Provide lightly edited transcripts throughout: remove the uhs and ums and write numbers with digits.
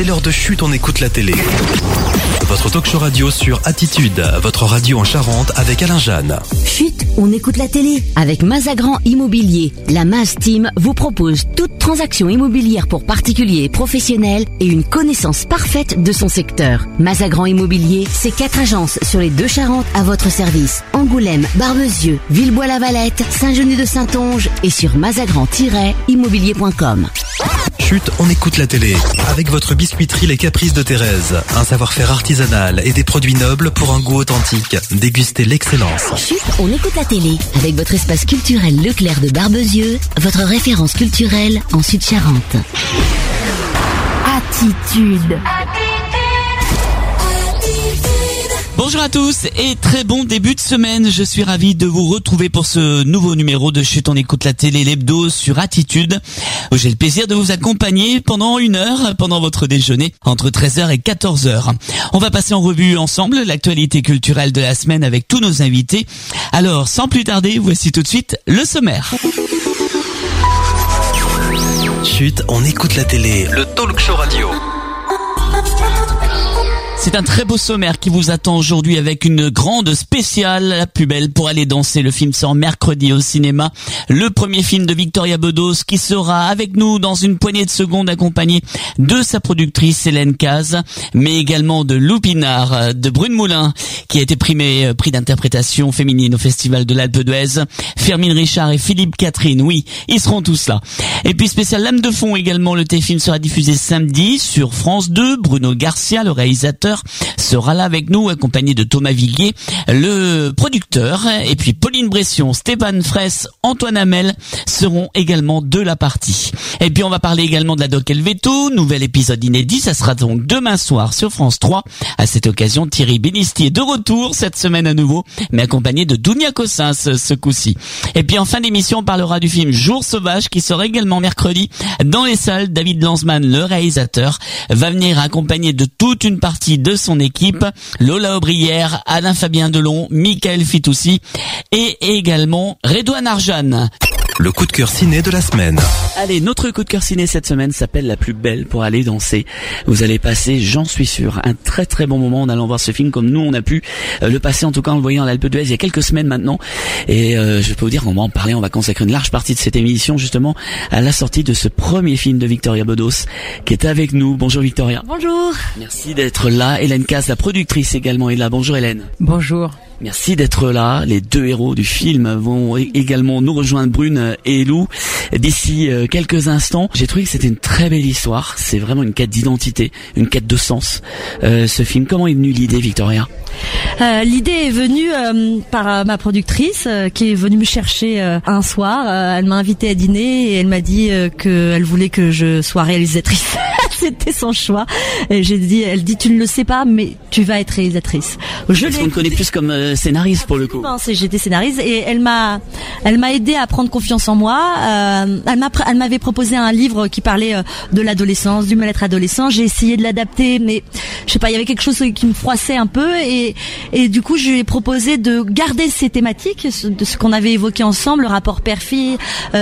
c'est l'heure de Chut, on écoute la télé. Votre talk-show radio sur Attitude, votre radio en Charente avec Alain Jeanne. Chut, on écoute la télé avec Mazagran Immobilier. La Maz Team vous propose toute transaction immobilière pour particuliers et professionnels et une connaissance parfaite de son secteur. Mazagran Immobilier, c'est 4 agences sur les 2 Charentes à votre service. Angoulême, Barbezieux, Villebois-la-Valette, Saint-Genis-de-Saintonge et sur mazagran-immobilier.com. Chut, on écoute la télé avec votre biscuiterie Les Caprices de Thérèse. Un savoir-faire artisanal et des produits nobles pour un goût authentique. Dégustez l'excellence. Chut, on écoute la télé avec votre espace culturel Leclerc de Barbezieux, votre référence culturelle en Sud-Charente. Attitude. Bonjour à tous et très bon début de semaine. Je suis ravi de vous retrouver pour ce nouveau numéro de Chut, on écoute la télé, l'hebdo sur Attitude, où j'ai le plaisir de vous accompagner pendant 1 heure, pendant votre déjeuner, entre 13h et 14h. On va passer en revue ensemble l'actualité culturelle de la semaine avec tous nos invités. Alors, sans plus tarder, voici tout de suite le sommaire. Chut, on écoute la télé, le talk-show radio. C'est un très beau sommaire qui vous attend aujourd'hui avec une grande spéciale, la plus belle pour aller danser. Le film sort mercredi au cinéma. Le premier film de Victoria Bedos qui sera avec nous dans une poignée de secondes accompagné de sa productrice Hélène Caz, mais également de Lou Pinard, de Brune Moulin qui a été prix d'interprétation féminine au Festival de l'Alpe d'Huez, Firmin Richard et Philippe Catherine. Oui, ils seront tous là. Et puis spécial Lame de fond également, le téléfilm sera diffusé samedi sur France 2. Bruno Garcia, le réalisateur, sera là avec nous, accompagné de Thomas Viguier, le producteur, et puis Pauline Bression, Stéphane Fraisse, Antoine Hamel seront également de la partie. Et puis on va parler également de la Doc Helveto, nouvel épisode inédit, ça sera donc demain soir sur France 3. À cette occasion, Thierry Bénistier de retour cette semaine à nouveau, mais accompagné de Dounia Cossins ce coup-ci. Et puis en fin d'émission, on parlera du film Jour sauvage qui sort également mercredi dans les salles. David Lanzmann, le réalisateur, va venir accompagné de toute une partie de son équipe, Lola Aubrière, Alain Fabien Delon, Michael Fitoussi et également Redouane Arjan. Le coup de cœur ciné de la semaine. Allez, notre coup de cœur ciné cette semaine s'appelle La plus belle pour aller danser. Vous allez passer, j'en suis sûr, un très très bon moment en allant voir ce film comme nous on a pu le passer, en tout cas en le voyant à l'Alpe d'Huez il y a quelques semaines maintenant. Et je peux vous dire qu'on va en parler, on va consacrer une large partie de cette émission justement à la sortie de ce premier film de Victoria Bedos qui est avec nous. Bonjour Victoria. Bonjour. Merci d'être là. Hélène Caz, la productrice également, est là. Bonjour Hélène. Bonjour. Merci d'être là. Les 2 héros du film vont également nous rejoindre, Brune et Lou, d'ici quelques instants. J'ai trouvé que c'était une très belle histoire. C'est vraiment une quête d'identité, une quête de sens. Ce film, comment est venue l'idée, Victoria ? L'idée est venue par ma productrice qui est venue me chercher un soir. Elle m'a invitée à dîner et elle m'a dit qu'elle voulait que je sois réalisatrice. C'était son choix. Et elle dit tu ne le sais pas, mais tu vas être réalisatrice. Parce qu'on te connaît plus comme scénariste pour le coup. J'étais scénariste et elle m'a aidé à prendre confiance en moi. Elle m'avait proposé un livre qui parlait de l'adolescence, du mal-être adolescent. J'ai essayé de l'adapter, mais je sais pas, il y avait quelque chose qui me froissait un peu et du coup je lui ai proposé de garder ces thématiques de ce qu'on avait évoqué ensemble, le rapport père-fille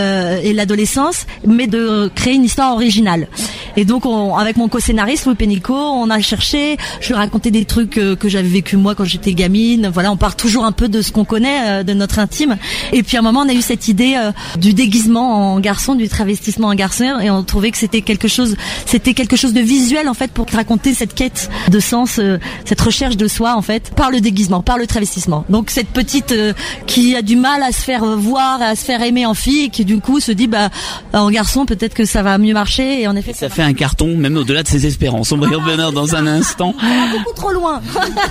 et l'adolescence, mais de créer une histoire originale. Et donc avec mon co-scénariste Louis Pénicaud, on a cherché, je lui ai raconté des trucs que j'avais vécu moi quand j'étais gamine. Voilà, on part toujours un peu de ce qu'on connaît, de notre intime. Et puis à un moment, on a eu cette idée du déguisement en garçon, du travestissement en garçon, et on trouvait que c'était quelque chose de visuel en fait pour raconter cette quête de sens, cette recherche de soi en fait, par le déguisement, par le travestissement. Donc cette petite qui a du mal à se faire voir, à se faire aimer en fille, et qui du coup se dit en garçon peut-être que ça va mieux marcher. Et en effet, ça fait un carton même au-delà de ses espérances. On va y revenir dans un instant. Beaucoup trop loin.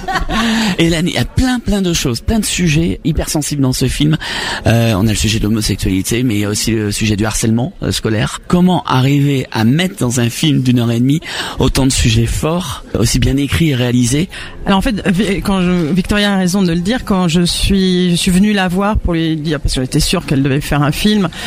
Hélène, il y a plein de choses, plein de sujets hyper sensibles dans ce film. On a le sujet de l'homosexualité, mais il y a aussi le sujet du harcèlement scolaire. Comment arriver à mettre dans un film d'1 heure et demie autant de sujets forts, aussi bien écrits et réalisés? Alors en fait, Victoria a raison de le dire, quand je suis venue la voir pour lui dire, parce que j'étais sûre qu'elle devait faire un film,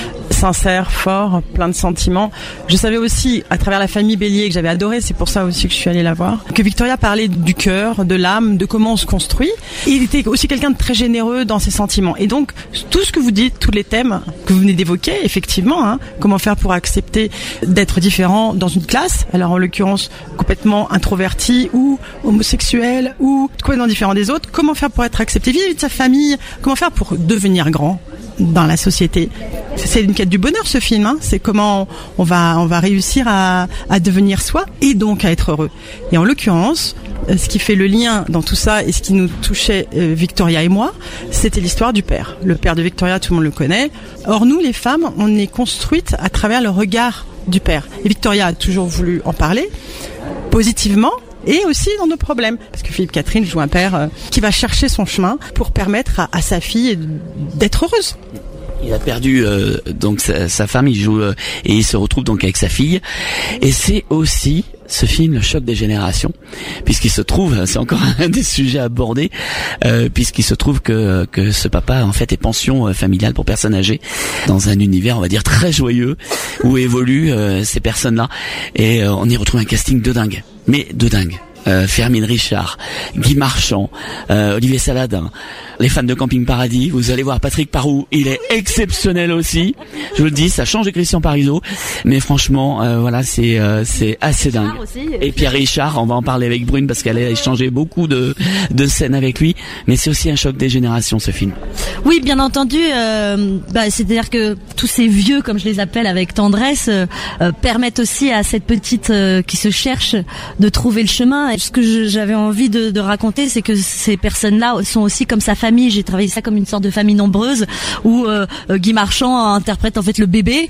sincère, fort, plein de sentiments. Je savais aussi, à travers la famille Bélier, que j'avais adoré, c'est pour ça aussi que je suis allée la voir, que Victoria parlait du cœur, de l'âme, de comment on se construit. Et il était aussi quelqu'un de très généreux dans ses sentiments. Et donc, tout ce que vous dites, tous les thèmes que vous venez d'évoquer, effectivement, comment faire pour accepter d'être différent dans une classe, alors en l'occurrence complètement introverti ou homosexuel ou complètement différent des autres, comment faire pour être accepté vis-à-vis de sa famille, comment faire pour devenir grand dans la société. C'est une quête du bonheur, ce film, c'est comment on va réussir à devenir soi et donc à être heureux. Et en l'occurrence, ce qui fait le lien dans tout ça et ce qui nous touchait Victoria et moi, c'était l'histoire du père. Le père de Victoria, tout le monde le connaît. Or nous, les femmes, on est construites à travers le regard du père. Et Victoria a toujours voulu en parler positivement, et aussi dans nos problèmes. Parce que Philippe Catherine joue un père qui va chercher son chemin pour permettre à sa fille d'être heureuse. Il a perdu donc sa femme, il joue et il se retrouve donc avec sa fille. Et c'est aussi ce film, le choc des générations, puisqu'il se trouve, c'est encore un des sujets abordés, puisqu'il se trouve que ce papa en fait est pension familiale pour personnes âgées dans un univers, on va dire, très joyeux où évoluent ces personnes-là. Et on y retrouve un casting de dingue, mais de dingue. Fermine Richard, Guy Marchand, Olivier Saladin, les fans de Camping Paradis, vous allez voir Patrick Parroux, il est exceptionnel aussi. Je vous le dis, ça change de Christian Parizeau, mais franchement, voilà, c'est assez dingue. Et Pierre Richard, on va en parler avec Brune parce qu'elle a échangé beaucoup de scènes avec lui, mais c'est aussi un choc des générations, ce film. Oui, bien entendu, c'est-à-dire que tous ces vieux, comme je les appelle avec tendresse, permettent aussi à cette petite qui se cherche de trouver le chemin. Et ce que j'avais envie de raconter, c'est que ces personnes-là sont aussi comme sa famille. J'ai travaillé ça comme une sorte de famille nombreuse où Guy Marchand interprète en fait le bébé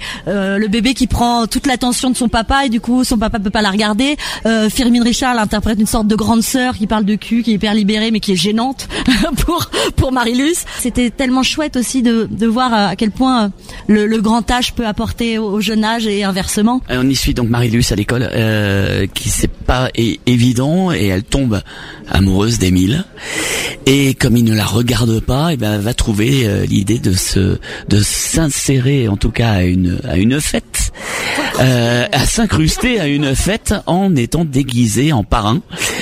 qui prend toute l'attention de son papa et du coup son papa peut pas la regarder. Fermine Richard interprète une sorte de grande sœur qui parle de cul, qui est hyper libérée mais qui est gênante pour Marie-Luce. C'était tellement chouette aussi de voir à quel point le grand âge peut apporter au jeune âge et inversement. On y suit donc Marie-Luce à l'école qui c'est pas évident et elle tombe amoureuse d'Émile et comme il ne la regarde pas, et ben elle va trouver l'idée de s'insérer en tout cas à une fête, à s'incruster à une fête en étant déguisé en parrain,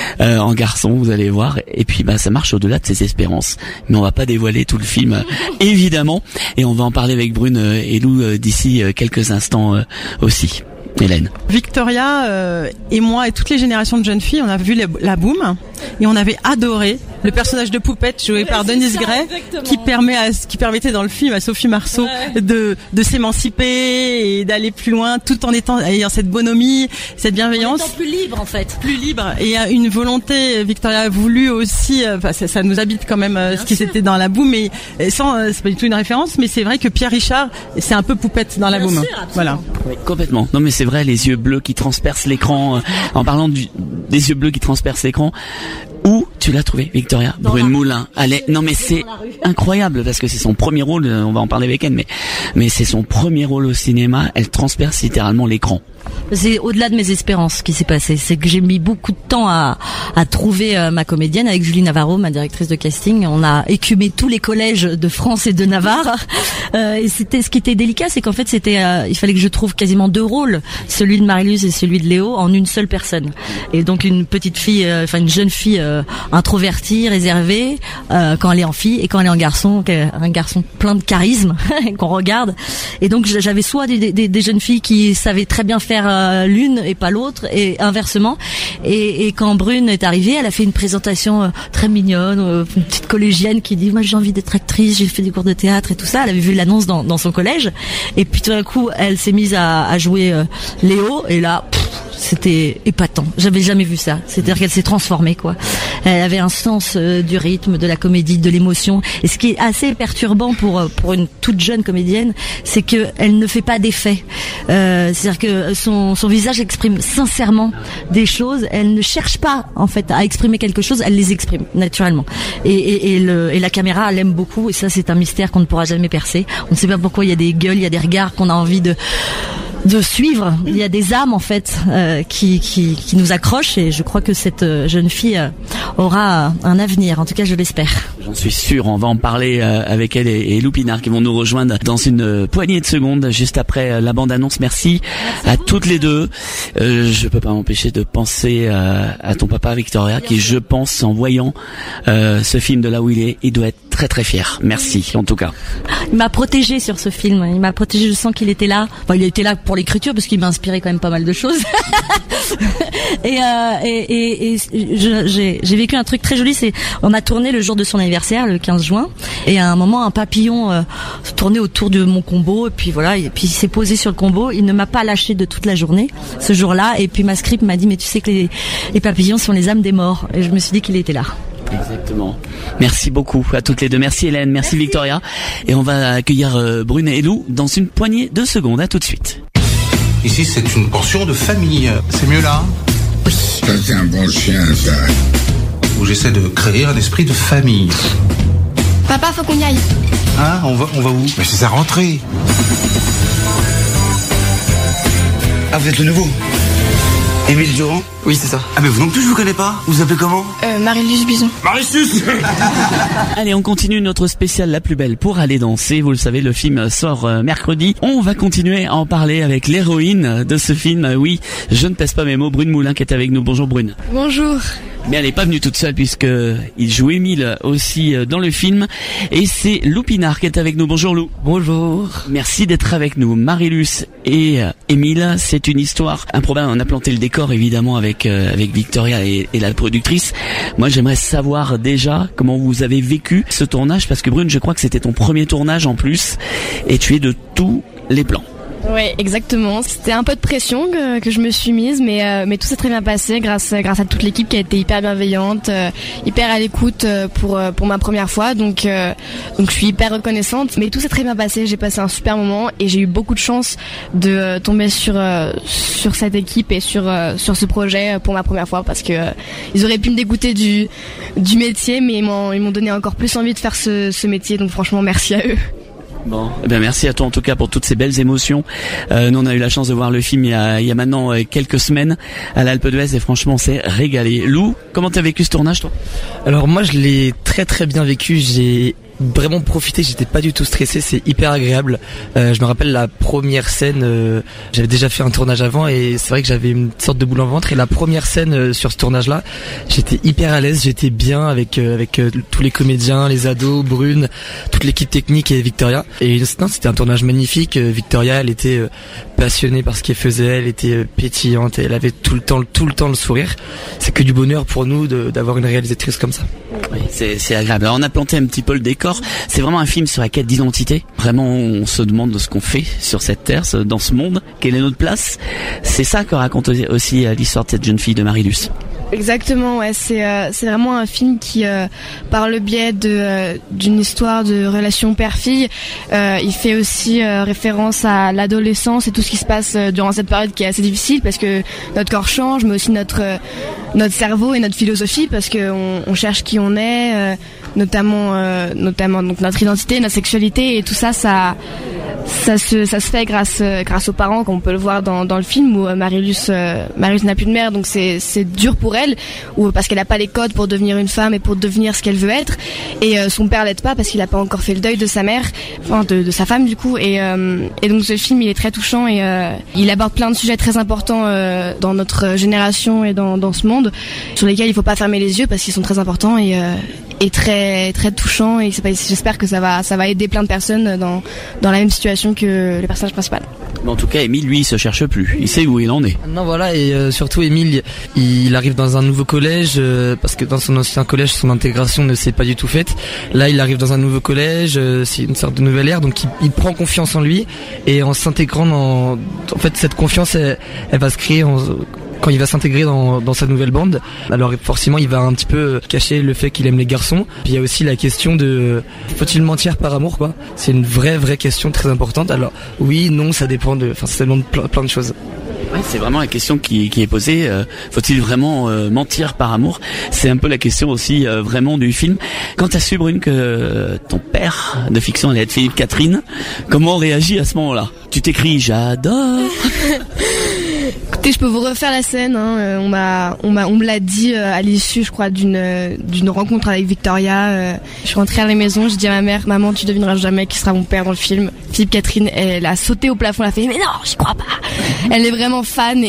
en garçon, vous allez voir. Et puis ça marche au-delà de ses espérances, mais on va pas dévoiler tout le film évidemment, et on va en parler avec Brune et Lou d'ici quelques instants aussi. Hélène. Victoria et moi et toutes les générations de jeunes filles, on a vu la Boum et on avait adoré le personnage de Poupette joué par Denise Gray qui permettait dans le film à Sophie Marceau de s'émanciper et d'aller plus loin tout en ayant cette bonhomie, cette bienveillance. En étant plus libre en fait. Plus libre et une volonté. Victoria a voulu aussi, ça nous habite quand même ce qui c'était dans la Boum, mais sans c'est pas du tout une référence, mais c'est vrai que Pierre Richard c'est un peu Poupette dans la Boum. Voilà. Oui, complètement. Non mais c'est vrai, les yeux bleus qui transpercent l'écran. En parlant des yeux bleus qui transpercent l'écran, où tu l'as trouvé, Victoria? Brune Moulin. Non mais c'est incroyable parce que c'est son premier rôle. On va en parler avec elle, mais c'est son premier rôle au cinéma. Elle transperce littéralement l'écran. C'est au-delà de mes espérances ce qui s'est passé. C'est que j'ai mis beaucoup de temps à trouver ma comédienne avec Julie Navarro, ma directrice de casting. On a écumé tous les collèges de France et de Navarre. Et c'était ce qui était délicat, c'est qu'en fait il fallait que je trouve quasiment deux rôles, celui de Marie-Luce et celui de Léo, en une seule personne. Et donc une petite fille, une jeune fille introvertie, réservée quand elle est en fille, et quand elle est en garçon, un garçon plein de charisme qu'on regarde. Et donc j'avais soit des jeunes filles qui savaient très bien faire l'une et pas l'autre, et inversement. Et quand Brune est arrivée, elle a fait une présentation très mignonne, une petite collégienne qui dit moi j'ai envie d'être actrice, j'ai fait des cours de théâtre et tout ça. Elle avait vu l'annonce dans son collège, et puis tout d'un coup elle s'est mise à jouer Léo, et là c'était épatant. J'avais jamais vu ça. C'est-à-dire qu'elle s'est transformée, quoi. Elle avait un sens du rythme, de la comédie, de l'émotion. Et ce qui est assez perturbant pour une toute jeune comédienne, c'est que elle ne fait pas d'effet. C'est-à-dire que son visage exprime sincèrement des choses. Elle ne cherche pas, en fait, à exprimer quelque chose. Elle les exprime naturellement. Et la caméra, elle aime beaucoup. Et ça, c'est un mystère qu'on ne pourra jamais percer. On ne sait pas pourquoi il y a des gueules, il y a des regards qu'on a envie de suivre. Il y a des âmes en fait qui nous accrochent, et je crois que cette jeune fille aura un avenir, en tout cas je l'espère. J'en suis sûr, on va en parler avec elle et Lou Pinard qui vont nous rejoindre dans une poignée de secondes juste après la bande-annonce. Merci à toutes les deux. Je peux pas m'empêcher de penser à ton papa Victoria qui, je pense, en voyant ce film de là où il doit être très très fier. Merci en tout cas. Il m'a protégé sur ce film. Il m'a protégé. Je sens qu'il était là. Enfin, il était là pour l'écriture parce qu'il m'a inspiré quand même pas mal de choses. et j'ai vécu un truc très joli. On a tourné le jour de son anniversaire, le 15 juin, et à un moment un papillon tournait autour de mon combo, et puis voilà, et puis il s'est posé sur le combo. Il ne m'a pas lâché de toute la journée ce jour-là, et puis ma script m'a dit mais tu sais que les papillons sont les âmes des morts, et je me suis dit qu'il était là. Exactement. Merci beaucoup à toutes les deux. Merci Hélène, merci Victoria, et on va accueillir Brune et Lou dans une poignée de secondes. À tout de suite. Ici c'est une portion de famille. C'est mieux là? Oui. Ça c'est un bon chien ça. Où j'essaie de créer un esprit de famille. Papa, faut qu'on y aille. Ah, on va où? Mais c'est sa rentrée. Ah, vous êtes le nouveau? Émile Durand? Oui, c'est ça. Ah, mais vous non plus, je vous connais pas. Vous vous appelez comment? Marie-Luce Bison. Marie-Luce. Allez, on continue notre spécial La plus belle pour aller danser. Vous le savez, le film sort mercredi. On va continuer à en parler avec l'héroïne de ce film. Oui, je ne pèse pas mes mots. Brune Moulin qui est avec nous. Bonjour Brune. Bonjour. Mais elle n'est pas venue toute seule puisque il joue Émile aussi dans le film. Et c'est Lou Pinard qui est avec nous. Bonjour Lou. Bonjour. Merci d'être avec nous. Marie-Luce et Émile, c'est une histoire improbable. On a planté le décor évidemment avec Victoria et la productrice. Moi j'aimerais savoir déjà comment vous avez vécu ce tournage, parce que Brune, je crois que c'était ton premier tournage en plus et tu es de tous les plans. Oui, exactement. C'était un peu de pression que je me suis mise, mais tout s'est très bien passé grâce à toute l'équipe qui a été hyper bienveillante, hyper à l'écoute pour ma première fois. Donc je suis hyper reconnaissante. Mais tout s'est très bien passé. J'ai passé un super moment et j'ai eu beaucoup de chance de tomber sur cette équipe et sur ce projet pour ma première fois, parce que ils auraient pu me dégoûter du métier, mais ils m'ont donné encore plus envie de faire ce métier. Donc franchement, merci à eux. Bon, eh bien merci à toi en tout cas pour toutes ces belles émotions. Nous on a eu la chance de voir le film il y a maintenant quelques semaines à l'Alpe d'Huez et franchement on s'est régalé. Lou, comment t'as vécu ce tournage toi? Alors moi je l'ai très très bien vécu, j'ai vraiment profité, j'étais pas du tout stressé, c'est hyper agréable. Je me rappelle la première scène, j'avais déjà fait un tournage avant et c'est vrai que j'avais une sorte de boule en ventre, et la première scène sur ce tournage-là, j'étais hyper à l'aise, j'étais bien avec tous les comédiens, les ados, Brune, toute l'équipe technique et Victoria. Et non, c'était un tournage magnifique. Victoria, elle était passionnée par ce qu'elle faisait, elle était pétillante, elle avait tout le temps le sourire. C'est que du bonheur pour nous d'avoir une réalisatrice comme ça. Oui, c'est agréable. Alors on a planté un petit peu le décor. C'est vraiment un film sur la quête d'identité. Vraiment, on se demande de ce qu'on fait sur cette terre, dans ce monde. Quelle est notre place? C'est ça que raconte aussi l'histoire de cette jeune fille de Marie-Luce. Exactement, ouais, c'est vraiment un film qui, par le biais d'une histoire de relation père-fille, il fait aussi référence à l'adolescence et tout ce qui se passe durant cette période qui est assez difficile, parce que notre corps change, mais aussi notre cerveau et notre philosophie, parce que on cherche qui on est, notamment donc notre identité, notre sexualité, et tout ça se fait grâce aux parents, comme on peut le voir dans le film où Marie-Luce n'a plus de mère, donc c'est dur pour elle, ou parce qu'elle n'a pas les codes pour devenir une femme et pour devenir ce qu'elle veut être, et son père l'aide pas parce qu'il n'a pas encore fait le deuil de sa mère, enfin de sa femme du coup, et donc ce film il est très touchant et il aborde plein de sujets très importants dans notre génération et dans ce monde, sur lesquels il faut pas fermer les yeux parce qu'ils sont très importants et très très touchants, et j'espère que ça va aider plein de personnes dans la même situation que le personnage principal. Mais en tout cas, Émile, lui, il se cherche plus. Il sait où il en est. Non, voilà, et surtout Émile, il arrive dans un nouveau collège, parce que dans son ancien collège, son intégration ne s'est pas du tout faite. Là, il arrive dans un nouveau collège, c'est une sorte de nouvelle ère, donc il prend confiance en lui, et en s'intégrant en fait, cette confiance, elle va se créer quand il va s'intégrer dans sa nouvelle bande. Alors forcément il va un petit peu cacher le fait qu'il aime les garçons. Puis il y a aussi la question de faut-il mentir par amour, quoi. C'est une vraie question très importante. Alors oui, non, ça dépend ça demande plein de choses. Ouais, c'est vraiment la question qui est posée. Faut-il vraiment mentir par amour? C'est un peu la question aussi vraiment du film. Quand t'as su, Brune, que ton père de fiction allait être Philippe Catherine, comment on réagit à ce moment-là? Tu t'écris j'adore? Écoutez, je peux vous refaire la scène. On me l'a dit à l'issue, je crois, d'une rencontre avec Victoria. Je suis rentrée à la maison, j'ai dit à ma mère, maman, tu devineras jamais qui sera mon père dans le film. Philippe Catherine, elle a sauté au plafond, elle a fait, mais non, j'y crois pas. Elle est vraiment fan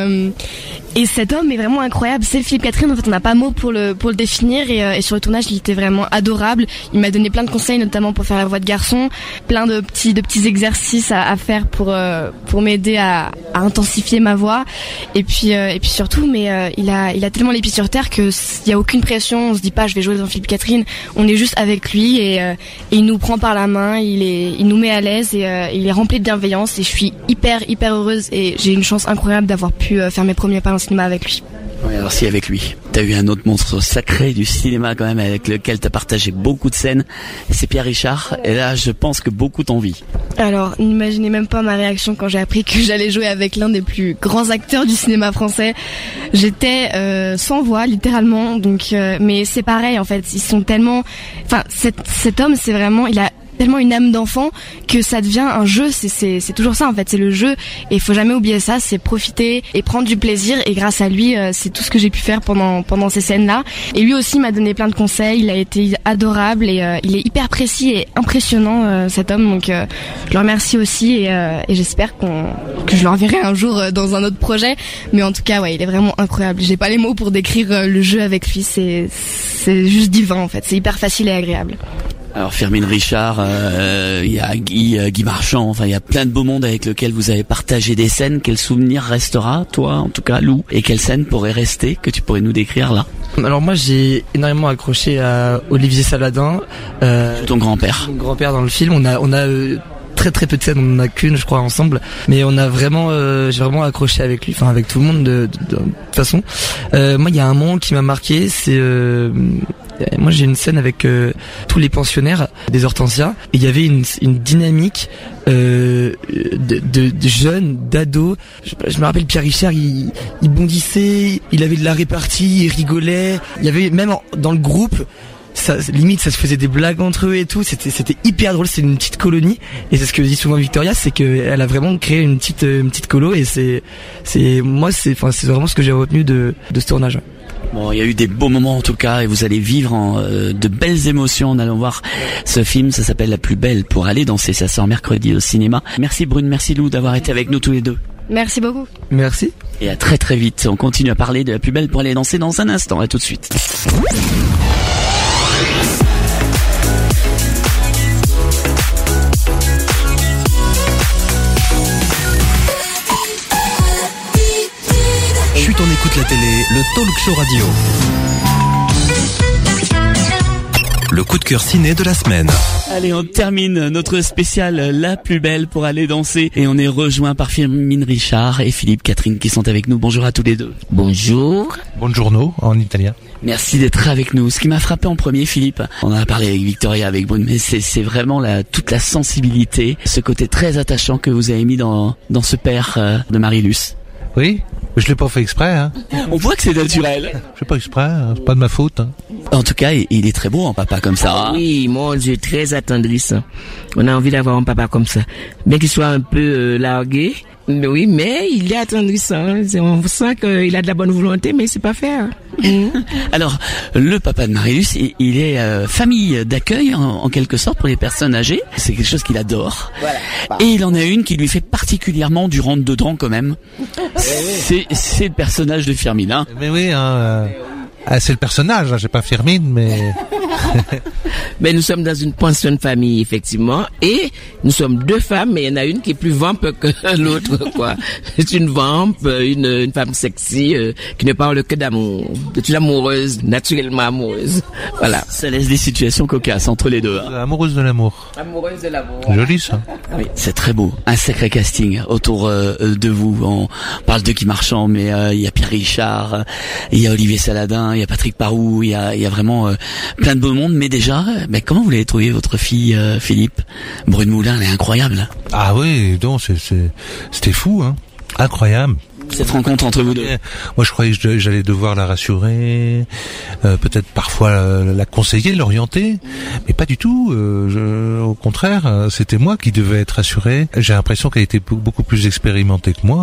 et cet homme est vraiment incroyable. C'est Philippe Catherine. En fait, on n'a pas mot pour le définir. Et sur le tournage, il était vraiment adorable. Il m'a donné plein de conseils, notamment pour faire la voix de garçon, plein de petits exercices à faire pour m'aider à intensifier ma voix. Et puis surtout, mais il a tellement les pieds sur terre que il y a aucune pression. On se dit pas, je vais jouer dans Philippe Catherine. On est juste avec lui et il nous prend par la main. Il nous met à l'aise et il est rempli de bienveillance. Et je suis hyper heureuse et j'ai une chance incroyable d'avoir pu faire mes premiers pas dans le cinéma avec lui. Oui, alors si avec lui, t'as eu un autre monstre sacré du cinéma quand même avec lequel t'as partagé beaucoup de scènes, c'est Pierre Richard, et là je pense que beaucoup t'envient. Alors, n'imaginez même pas ma réaction quand j'ai appris que j'allais jouer avec l'un des plus grands acteurs du cinéma français. J'étais sans voix, littéralement, donc mais c'est pareil en fait, ils sont tellement... Enfin, cet homme, c'est vraiment... Il a tellement une âme d'enfant que ça devient un jeu, c'est toujours ça en fait, c'est le jeu et il faut jamais oublier ça, c'est profiter et prendre du plaisir et grâce à lui c'est tout ce que j'ai pu faire pendant ces scènes-là. Et lui aussi m'a donné plein de conseils, il a été adorable et il est hyper précis et impressionnant cet homme, donc je le remercie aussi et j'espère que je le reverrai un jour dans un autre projet, mais en tout cas ouais, il est vraiment incroyable. J'ai pas les mots pour décrire le jeu avec lui, c'est juste divin en fait, c'est hyper facile et agréable. Alors Firmin Richard, il y a Guy Marchand, enfin il y a plein de beaux mondes avec lesquels vous avez partagé des scènes. Quel souvenir restera, toi en tout cas Lou, et quelle scène pourrait rester que tu pourrais nous décrire là? Alors moi j'ai énormément accroché à Olivier Saladin, ton grand-père. Mon grand-père dans le film. On a très peu de scènes, on en a qu'une je crois ensemble, mais on a vraiment j'ai vraiment accroché avec lui, enfin avec tout le monde de toute façon. Moi il y a un moment qui m'a marqué, c'est moi j'ai une scène avec tous les pensionnaires des Hortensias et il y avait une dynamique de jeunes, d'ados. Je me rappelle Pierre Richard, il bondissait, il avait de la répartie, il rigolait. Il y avait même dans le groupe, ça se faisait des blagues entre eux et tout, c'était hyper drôle, c'est une petite colonie et c'est ce que dit souvent Victoria, c'est que elle a vraiment créé une petite colo et c'est vraiment ce que j'ai retenu de ce tournage. Bon, il y a eu des beaux moments en tout cas et vous allez vivre de belles émotions en allant voir ce film. Ça s'appelle La plus belle pour aller danser. Ça sort mercredi au cinéma. Merci Brune, merci Lou d'avoir été avec nous tous les deux. Merci beaucoup. Merci. Et à très vite. On continue à parler de La plus belle pour aller danser dans un instant. À tout de suite. Chut, on écoute la télé, le talk show radio. Le coup de cœur ciné de la semaine. Allez, on termine notre spécial La plus belle pour aller danser et on est rejoint par Firmin Richard et Philippe Catherine qui sont avec nous. Bonjour à tous les deux. Bonjour. Buongiorno en italien. Merci d'être avec nous. Ce qui m'a frappé en premier, Philippe, on en a parlé avec Victoria, avec Brune, mais c'est vraiment toute la sensibilité, ce côté très attachant que vous avez mis dans ce père de Marie-Luce. Oui, je l'ai pas fait exprès. Hein. On voit que c'est naturel. Je fais pas exprès, hein. C'est pas de ma faute. Hein. En tout cas, il est très beau, un papa comme ça. Oui, mon Dieu, très attendrissant. On a envie d'avoir un papa comme ça. Bien qu'il soit un peu largué, oui, mais il est attendrissant. On sent qu'il a de la bonne volonté, mais c'est pas faire. Alors, le papa de Marie-Luce, il est famille d'accueil en quelque sorte pour les personnes âgées. C'est quelque chose qu'il adore. Voilà. Et il en a une qui lui fait particulièrement du rentre-dedans quand même. C'est le personnage de Firmin. Hein. Mais oui, c'est le personnage. Hein, j'ai pas Firmin, mais... Mais nous sommes dans une pension de famille, effectivement, et nous sommes deux femmes, mais il y en a une qui est plus vampe que l'autre, quoi. C'est une vampe, une femme sexy, qui ne parle que d'amour. C'est une amoureuse, naturellement amoureuse. Voilà. Ça laisse des situations cocasses entre les deux. Hein. Amoureuse de l'amour. Amoureuse de l'amour. Joli, ça. Oui, c'est très beau. Un sacré casting autour de vous. On parle de Guy Marchand, mais il y a Pierre Richard, il y a Olivier Saladin, il y a Patrick Parou, il y a vraiment plein de beau monde, mais déjà, comment vous l'avez trouvé votre fille, Philippe? Brune Moulin, elle est incroyable. Ah oui, donc c'était fou, hein, incroyable. Cette rencontre entre vous deux. Moi, je croyais que j'allais devoir la rassurer, peut-être parfois la conseiller, l'orienter, mais pas du tout. Au contraire, c'était moi qui devais être rassuré. J'ai l'impression qu'elle était beaucoup plus expérimentée que moi. Hein.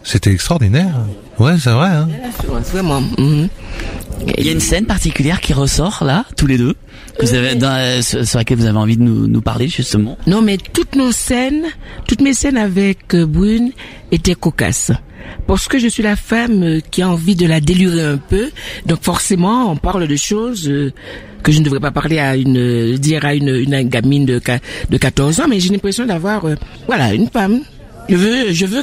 C'était extraordinaire. Ouais, c'est vrai. Hein. Vraiment. Il y a une scène particulière qui ressort là, tous les deux, que vous avez sur laquelle vous avez envie de nous parler justement. Non, mais toutes mes scènes avec Brune étaient cocasses. Parce que je suis la femme qui a envie de la délurer un peu, donc forcément on parle de choses que je ne devrais pas parler à une gamine de 14 ans, mais j'ai l'impression d'avoir une femme. Je veux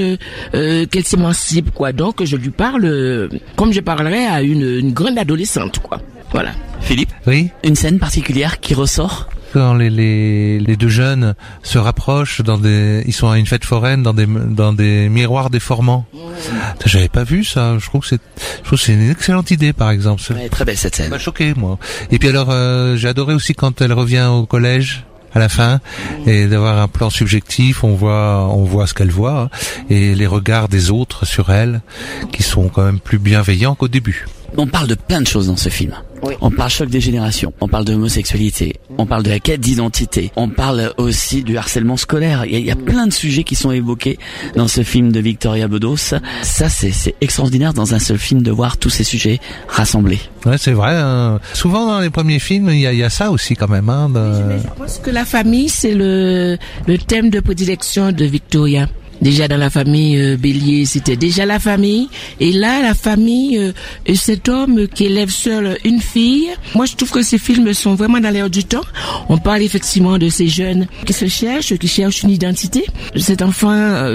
qu'elle s'émancipe, quoi. Donc je lui parle comme je parlerais à une grande adolescente, quoi. Voilà. Philippe? Oui. Une scène particulière qui ressort? Quand les deux jeunes se rapprochent ils sont à une fête foraine dans des miroirs déformants. J'avais pas vu ça. Je trouve que c'est une excellente idée, par exemple. Ouais, très belle cette scène. Ça m'a choqué, moi. Et puis alors, j'ai adoré aussi quand elle revient au collège à la fin et d'avoir un plan subjectif. On voit ce qu'elle voit, hein, et les regards des autres sur elle qui sont quand même plus bienveillants qu'au début. On parle de plein de choses dans ce film. Oui. On parle choc des générations, on parle de homosexualité, on parle de la quête d'identité, on parle aussi du harcèlement scolaire. Il y a plein de sujets qui sont évoqués dans ce film de Victoria Bedos. Ça, c'est extraordinaire dans un seul film de voir tous ces sujets rassemblés. Ouais, c'est vrai. Hein. Souvent dans les premiers films, il y a ça aussi quand même. Hein, Je pense que la famille, c'est le thème de prédilection de Victoria. Déjà dans la famille Bélier, c'était déjà la famille. Et là, la famille, cet homme qui élève seul une fille. Moi, je trouve que ces films sont vraiment dans l'air du temps. On parle effectivement de ces jeunes qui cherchent une identité. Cet enfant,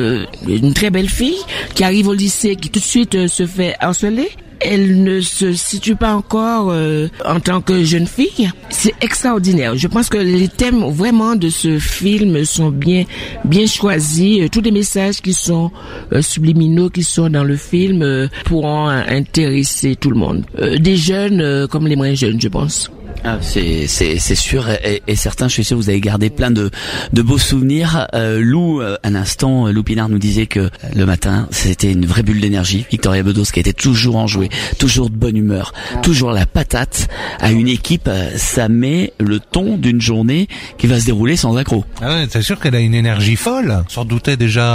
une très belle fille, qui arrive au lycée, qui tout de suite se fait harceler. Elle ne se situe pas encore en tant que jeune fille. C'est extraordinaire. Je pense que les thèmes vraiment de ce film sont bien choisis. Tous les messages qui sont subliminaux, qui sont dans le film, pourront intéresser tout le monde. Des jeunes comme les moins jeunes, je pense. Ah, c'est sûr et certain. Je suis sûr que vous avez gardé plein de beaux souvenirs. Lou, un instant, Lou Pinard nous disait que le matin, c'était une vraie bulle d'énergie. Victoria Bedos qui était toujours enjouée, toujours de bonne humeur, toujours la patate à une équipe. Ça met le ton d'une journée qui va se dérouler sans accroc. Ah ouais, c'est sûr qu'elle a une énergie folle. On s'en doutait déjà.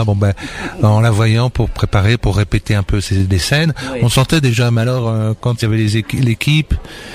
En la voyant pour répéter un peu des scènes, oui. On sentait déjà. Mais alors, quand il y avait l'équipe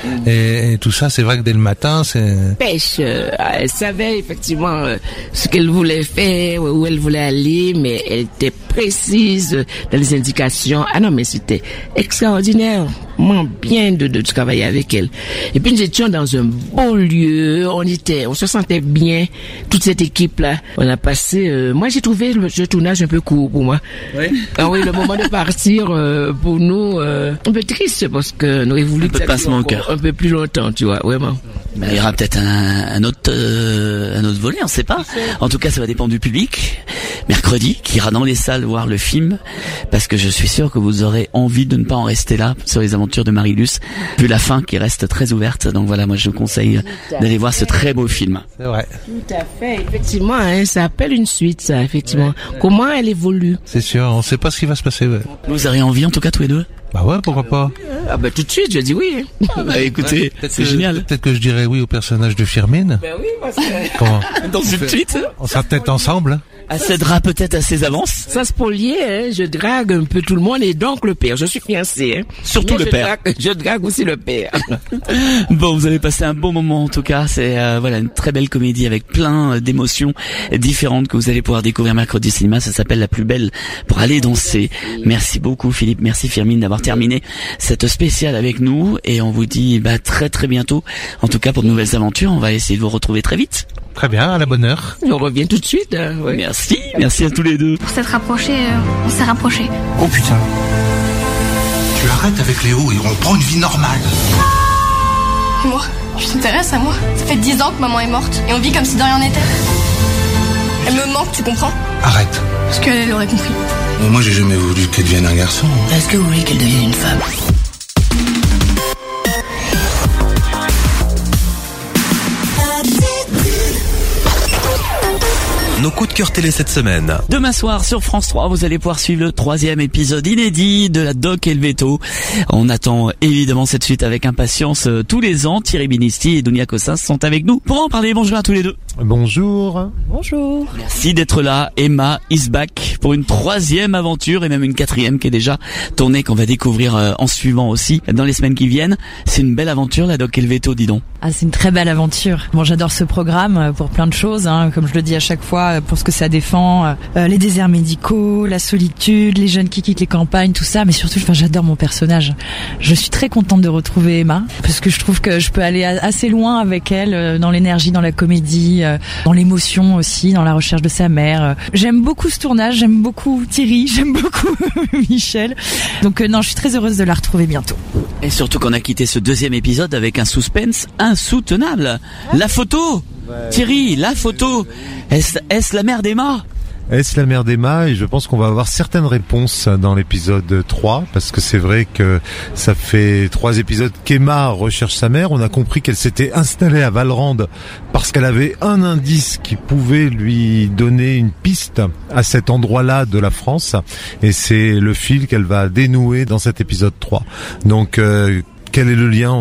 et tout ça, c'est vrai que dès le matin, c'est... Pêche, elle savait effectivement ce qu'elle voulait faire, où elle voulait aller, mais elle était précise dans les indications. Ah non, mais c'était extraordinairement bien de travailler avec elle. Et puis nous étions dans un beau lieu, on se sentait bien, toute cette équipe-là. On a passé... moi, j'ai trouvé le tournage un peu court pour moi. Oui. Ah oui, le moment de partir, pour nous, un peu triste, parce que nous aurions voulu que ça dure un peu plus longtemps, tu vois. Vraiment. Mais il y aura peut-être un autre volet, on ne sait pas. En tout cas, ça va dépendre du public. Mercredi, qui ira dans les salles voir le film, parce que je suis sûr que vous aurez envie de ne pas en rester là sur les aventures de Marilus, vu la fin qui reste très ouverte. Donc voilà, moi je vous conseille d'aller voir ce très beau film. C'est vrai. Tout à fait, effectivement, hein, ça appelle une suite, ça, effectivement. Ouais. Comment elle évolue? C'est sûr, on ne sait pas ce qui va se passer. Ouais. Vous aurez envie, en tout cas, tous les deux? Bah ouais, pourquoi pas. Ah bah tout de suite, je dis oui. Écoutez, c'est génial. Peut-être que je dirais oui au personnage de Firmin. Ben oui, parce que... Comment? Dans une suite. On sera peut-être ensemble. Elle cédera peut-être à ses avances. Ça se polier, hein, je drague un peu tout le monde et donc le père. Je suis fiancé. Hein. Surtout le père. Je drague aussi le père. Bon, vous avez passé un bon moment en tout cas. C'est une très belle comédie avec plein d'émotions différentes que vous allez pouvoir découvrir mercredi au cinéma. Ça s'appelle La plus belle pour aller danser. Merci beaucoup Philippe, merci Firmin d'avoir terminé cette spéciale avec nous et on vous dit très très bientôt. En tout cas pour de nouvelles aventures, on va essayer de vous retrouver très vite. Très bien, à la bonne heure. On revient tout de suite. Ouais. Merci à tous les deux. Pour s'être rapprochés, on s'est rapprochés. Oh putain. Tu arrêtes avec Léo et on prend une vie normale. Moi, tu t'intéresses à moi? Ça fait 10 ans que maman est morte et on vit comme si de rien n'était. Elle me manque, tu comprends? Arrête. Parce qu'elle aurait compris. Moi, j'ai jamais voulu qu'elle devienne un garçon. Est-ce que vous voulez qu'elle devienne une femme? nos coups de cœur télé cette semaine. Demain soir sur France 3, vous allez pouvoir suivre le 3e épisode inédit de la Doc et le Veto. On attend évidemment cette suite avec impatience tous les ans. Thierry Binisti et Dunia Cossins sont avec nous pour en parler. Bonjour à tous les deux. Bonjour. Bonjour. Merci d'être là. Emma is back pour une 3e aventure et même une 4e qui est déjà tournée, qu'on va découvrir en suivant aussi dans les semaines qui viennent. C'est une belle aventure, la Doc et le Veto, dis donc. Ah, c'est une très belle aventure. Bon, j'adore ce programme pour plein de choses, hein, comme je le dis à chaque fois, pour ce que ça défend, les déserts médicaux, la solitude, les jeunes qui quittent les campagnes, tout ça, mais surtout, j'adore mon personnage. Je suis très contente de retrouver Emma, parce que je trouve que je peux aller assez loin avec elle, dans l'énergie, dans la comédie, dans l'émotion aussi, dans la recherche de sa mère. J'aime beaucoup ce tournage, j'aime beaucoup Thierry, j'aime beaucoup Michel. Donc non, je suis très heureuse de la retrouver bientôt. Et surtout qu'on a quitté ce 2e épisode avec un suspense insoutenable. La photo, Thierry, la photo. Est-ce la mère d'Emma ? Est-ce la mère d'Emma? Et je pense qu'on va avoir certaines réponses dans l'épisode 3, parce que c'est vrai que ça fait 3 épisodes qu'Emma recherche sa mère. On a compris qu'elle s'était installée à Valrande parce qu'elle avait un indice qui pouvait lui donner une piste à cet endroit-là de la France. Et c'est le fil qu'elle va dénouer dans cet épisode 3. Donc, quel est le lien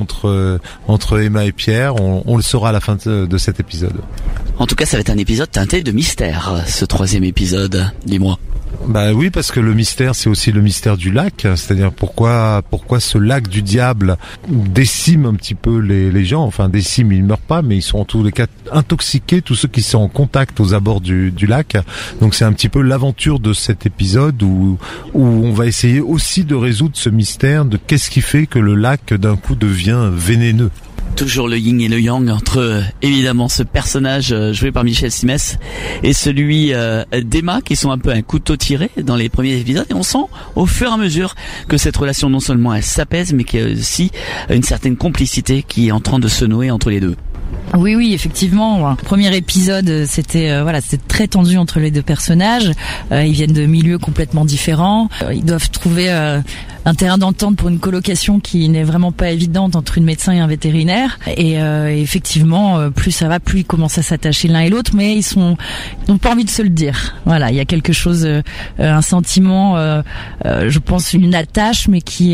entre Emma et Pierre? On le saura à la fin de cet épisode. En tout cas, ça va être un épisode teinté de mystère, ce 3e épisode. Dis-moi. Bah oui, parce que le mystère, c'est aussi le mystère du lac. C'est-à-dire pourquoi ce lac du diable décime un petit peu les gens. Enfin, décime, ils meurent pas, mais ils sont en tous les cas intoxiqués, tous ceux qui sont en contact aux abords du lac. Donc c'est un petit peu l'aventure de cet épisode où on va essayer aussi de résoudre ce mystère de qu'est-ce qui fait que le lac d'un coup devient vénéneux. Toujours le yin et le yang entre évidemment ce personnage joué par Michel Simès et celui d'Emma, qui sont un peu un couteau tiré dans les premiers épisodes, et on sent au fur et à mesure que cette relation, non seulement elle s'apaise, mais qu'il y a aussi une certaine complicité qui est en train de se nouer entre les deux. Oui, effectivement. Le premier épisode, c'était c'était très tendu entre les deux personnages. Ils viennent de milieux complètement différents. Ils doivent trouver un terrain d'entente pour une colocation qui n'est vraiment pas évidente entre une médecin et un vétérinaire. Et effectivement, plus ça va, plus ils commencent à s'attacher l'un et l'autre, mais ils n'ont pas envie de se le dire. Voilà, il y a quelque chose, un sentiment, je pense, une attache, mais qui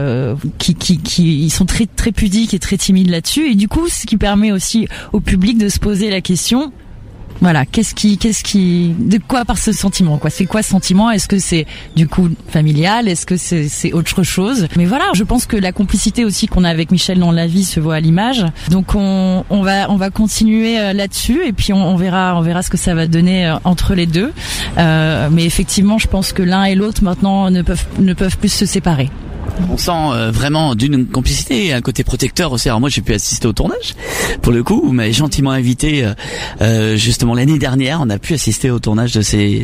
ils sont très très pudiques et très timides là-dessus. Et du coup, ce qui permet aussi au public de se poser la question, voilà, de quoi par ce sentiment, quoi? C'est quoi ce sentiment? Est-ce que c'est du coup familial? Est-ce que c'est autre chose? Mais voilà, je pense que la complicité aussi qu'on a avec Michel dans la vie se voit à l'image. Donc on va continuer là-dessus, et puis on verra ce que ça va donner entre les deux. Mais effectivement, je pense que l'un et l'autre maintenant ne peuvent plus se séparer. On sent vraiment d'une complicité, un côté protecteur aussi. Alors moi, j'ai pu assister au tournage. Pour le coup, vous m'avez gentiment invité justement l'année dernière. On a pu assister au tournage de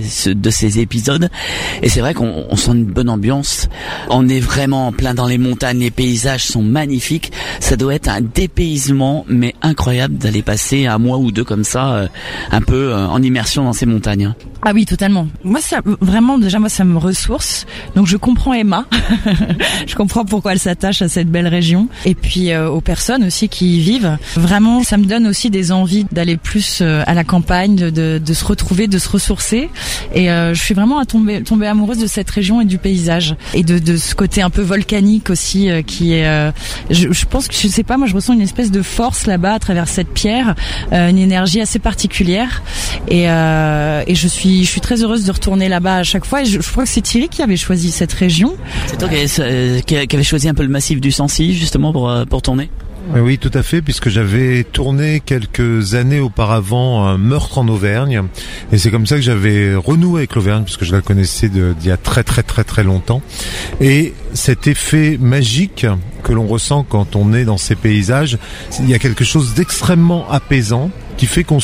ces épisodes. Et c'est vrai qu'on sent une bonne ambiance. On est vraiment plein dans les montagnes. Les paysages sont magnifiques. Ça doit être un dépaysement, mais incroyable d'aller passer un mois ou deux comme ça, un peu en immersion dans ces montagnes. Ah oui, totalement. Moi, ça me ressource. Donc je comprends Emma. Je comprends pourquoi elle s'attache à cette belle région, et puis aux personnes aussi qui y vivent. Vraiment, ça me donne aussi des envies d'aller plus à la campagne, de se retrouver, de se ressourcer. Et je suis vraiment tombée amoureuse de cette région et du paysage, et de ce côté un peu volcanique aussi qui est. Je pense que je sais pas, moi je ressens une espèce de force là-bas à travers cette pierre, une énergie assez particulière. Et je suis très heureuse de retourner là-bas à chaque fois. Et je crois que c'est Thierry qui avait choisi cette région. C'est toi qui avait choisi un peu le massif du Sancy justement pour tourner? Oui, tout à fait, puisque j'avais tourné quelques années auparavant un meurtre en Auvergne, et c'est comme ça que j'avais renoué avec l'Auvergne, puisque je la connaissais d'il y a très très très très longtemps. Et cet effet magique que l'on ressent quand on est dans ces paysages, il y a quelque chose d'extrêmement apaisant qui fait qu'on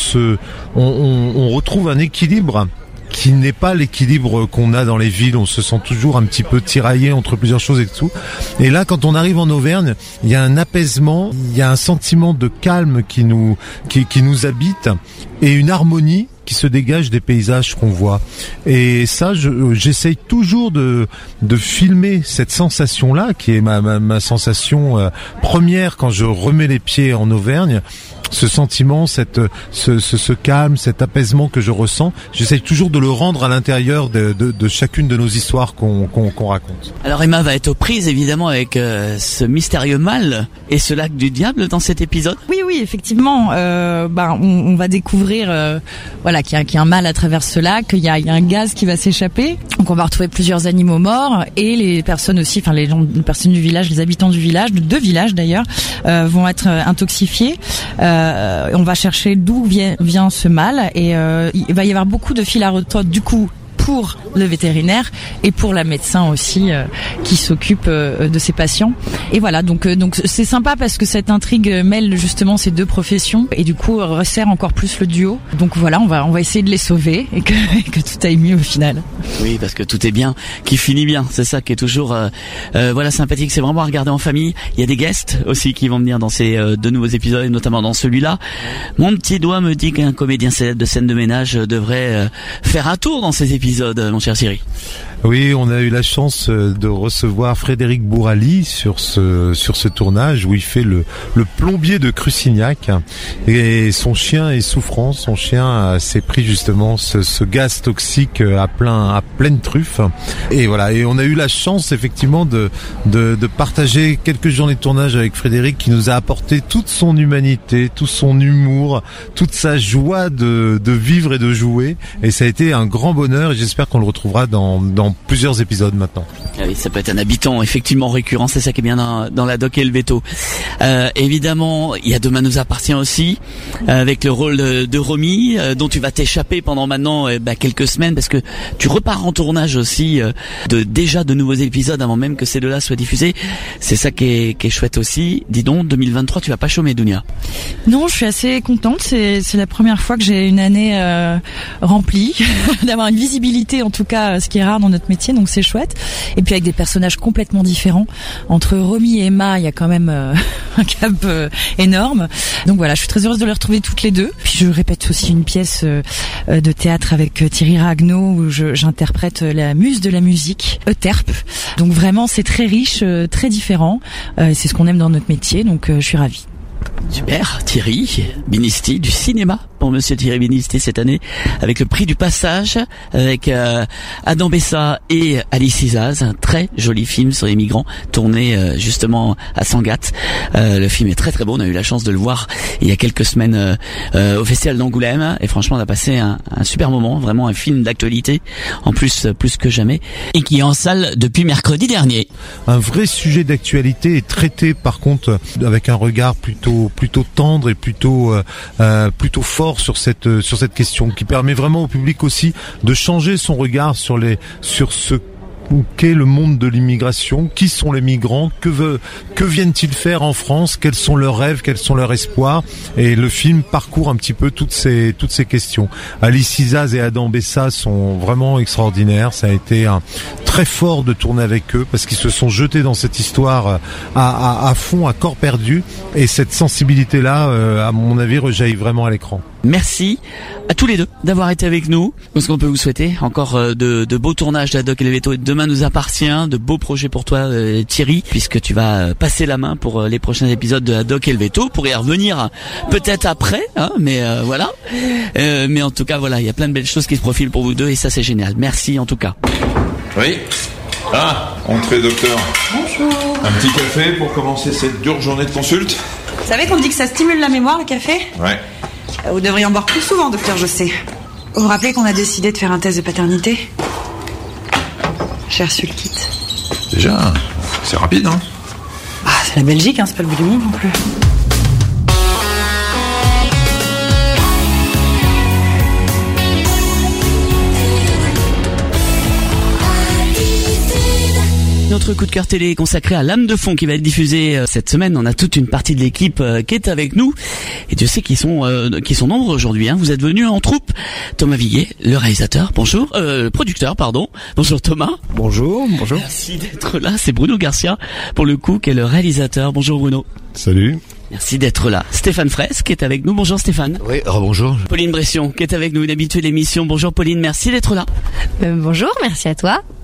retrouve un équilibre qui n'est pas l'équilibre qu'on a dans les villes. On se sent toujours un petit peu tiraillé entre plusieurs choses et tout. Et là, quand on arrive en Auvergne, il y a un apaisement, il y a un sentiment de calme qui nous habite, et une harmonie qui se dégage des paysages qu'on voit. Et ça, j'essaye toujours de filmer cette sensation-là, qui est ma sensation première quand je remets les pieds en Auvergne. ce sentiment, ce calme, cet apaisement que je ressens. J'essaye toujours de le rendre à l'intérieur de chacune de nos histoires qu'on raconte. Alors Emma va être aux prises évidemment avec ce mystérieux mal et ce lac du diable dans cet épisode. Oui, effectivement. On va découvrir qu'il y a un mal à travers ce lac, qu'il y a un gaz qui va s'échapper. Donc on va retrouver plusieurs animaux morts et les personnes aussi, les personnes du village, les habitants du village, de 2 villages d'ailleurs, vont être intoxifiés. On va chercher d'où vient ce mal et il va y avoir beaucoup de fil à retordre du coup pour le vétérinaire et pour la médecin aussi qui s'occupe de ses patients. Et voilà, donc c'est sympa parce que cette intrigue mêle justement ces 2 professions et du coup resserre encore plus le duo. Donc voilà, on va essayer de les sauver et que tout aille mieux au final. Oui, parce que tout est bien, qui finit bien. C'est ça qui est toujours sympathique. C'est vraiment à regarder en famille. Il y a des guests aussi qui vont venir dans ces 2 nouveaux épisodes, et notamment dans celui-là. Mon petit doigt me dit qu'un comédien célèbre de scène de ménage devrait faire un tour dans ces épisodes, mon cher Thierry. Oui, on a eu la chance de recevoir Frédéric Bourali sur ce tournage où il fait le plombier de Crucignac et son chien est souffrant. Son chien s'est pris justement ce gaz toxique à pleine truffe. Et voilà. Et on a eu la chance effectivement de partager quelques journées de tournage avec Frédéric qui nous a apporté toute son humanité, tout son humour, toute sa joie de vivre et de jouer. Et ça a été un grand bonheur et j'espère qu'on le retrouvera dans plusieurs épisodes maintenant. Ah oui, ça peut être un habitant effectivement récurrent, c'est ça qui est bien dans la doc et le veto. Évidemment, il y a Demain nous appartient aussi, avec le rôle de Romy, dont tu vas t'échapper pendant maintenant quelques semaines, parce que tu repars en tournage aussi de nouveaux épisodes avant même que ces 2-là soient diffusés. C'est ça qui est chouette aussi. Dis donc, 2023, tu vas pas chômer, Dounia? Non, je suis assez contente. C'est la première fois que j'ai une année remplie, d'avoir une visibilité en tout cas, ce qui est rare dans notre métier, donc c'est chouette. Et puis avec des personnages complètement différents. Entre Romy et Emma, il y a quand même un gap énorme. Donc voilà, je suis très heureuse de les retrouver toutes les 2. Puis je répète aussi une pièce de théâtre avec Thierry Ragnaud où j'interprète la muse de la musique, Euterpe. Donc vraiment, c'est très riche, très différent. C'est ce qu'on aime dans notre métier, donc je suis ravie. Super, Thierry Binisti du cinéma pour Monsieur Thierry Binisti cette année avec le prix du passage avec Adam Bessa et Alice Isaz, un très joli film sur les migrants tourné justement à Sangatte. Le film est très très beau, on a eu la chance de le voir il y a quelques semaines au Festival d'Angoulême et franchement on a passé un super moment, vraiment un film d'actualité en plus que jamais et qui est en salle depuis mercredi dernier. Un vrai sujet d'actualité est traité par contre avec un regard plutôt tendre et plutôt fort sur cette question qui permet vraiment au public aussi de changer son regard sur ce qu'est le monde de l'immigration, qui sont les migrants, que viennent-ils faire en France, quels sont leurs rêves, quels sont leurs espoirs, et le film parcourt un petit peu toutes ces questions. Alice Isaz et Adam Bessa sont vraiment extraordinaires, ça a été très fort de tourner avec eux parce qu'ils se sont jetés dans cette histoire à fond, à corps perdu, et cette sensibilité-là, à mon avis, rejaillit vraiment à l'écran. Merci à tous les 2 d'avoir été avec nous. Ce qu'on peut vous souhaiter encore de beaux tournages de la Doc et le Veto et Demain nous appartient, de beaux projets pour toi Thierry, puisque tu vas passer la main pour les prochains épisodes de la Doc et le Veto, pour y revenir peut-être après, mais voilà. Mais en tout cas voilà, il y a plein de belles choses qui se profilent pour vous 2 et ça c'est génial. Merci en tout cas. Oui. Ah, entrez docteur. Bonjour. Un petit café pour commencer cette dure journée de consulte. Vous savez qu'on dit que ça stimule la mémoire, le café ? Ouais. Vous devriez en boire plus souvent, docteur, je sais. Vous vous rappelez qu'on a décidé de faire un test de paternité ? J'ai reçu le kit. Déjà, c'est rapide, hein ? Ah, c'est la Belgique, c'est pas le bout du monde non plus. Notre coup de cœur télé est consacré à L'âme de fond qui va être diffusé cette semaine. On a toute une partie de l'équipe qui est avec nous et Dieu sait qu'ils sont nombreux aujourd'hui. Vous êtes venus en troupe. Thomas Viguier, le réalisateur, bonjour, producteur, pardon. Bonjour Thomas. Bonjour. Merci d'être là. C'est Bruno Garcia pour le coup qui est le réalisateur. Bonjour Bruno. Salut. Merci d'être là. Stéphane Fraisse qui est avec nous. Bonjour Stéphane. Oui, bonjour. Pauline Bression qui est avec nous, une habituée de l'émission. Bonjour Pauline, merci d'être là. Bonjour, merci à toi.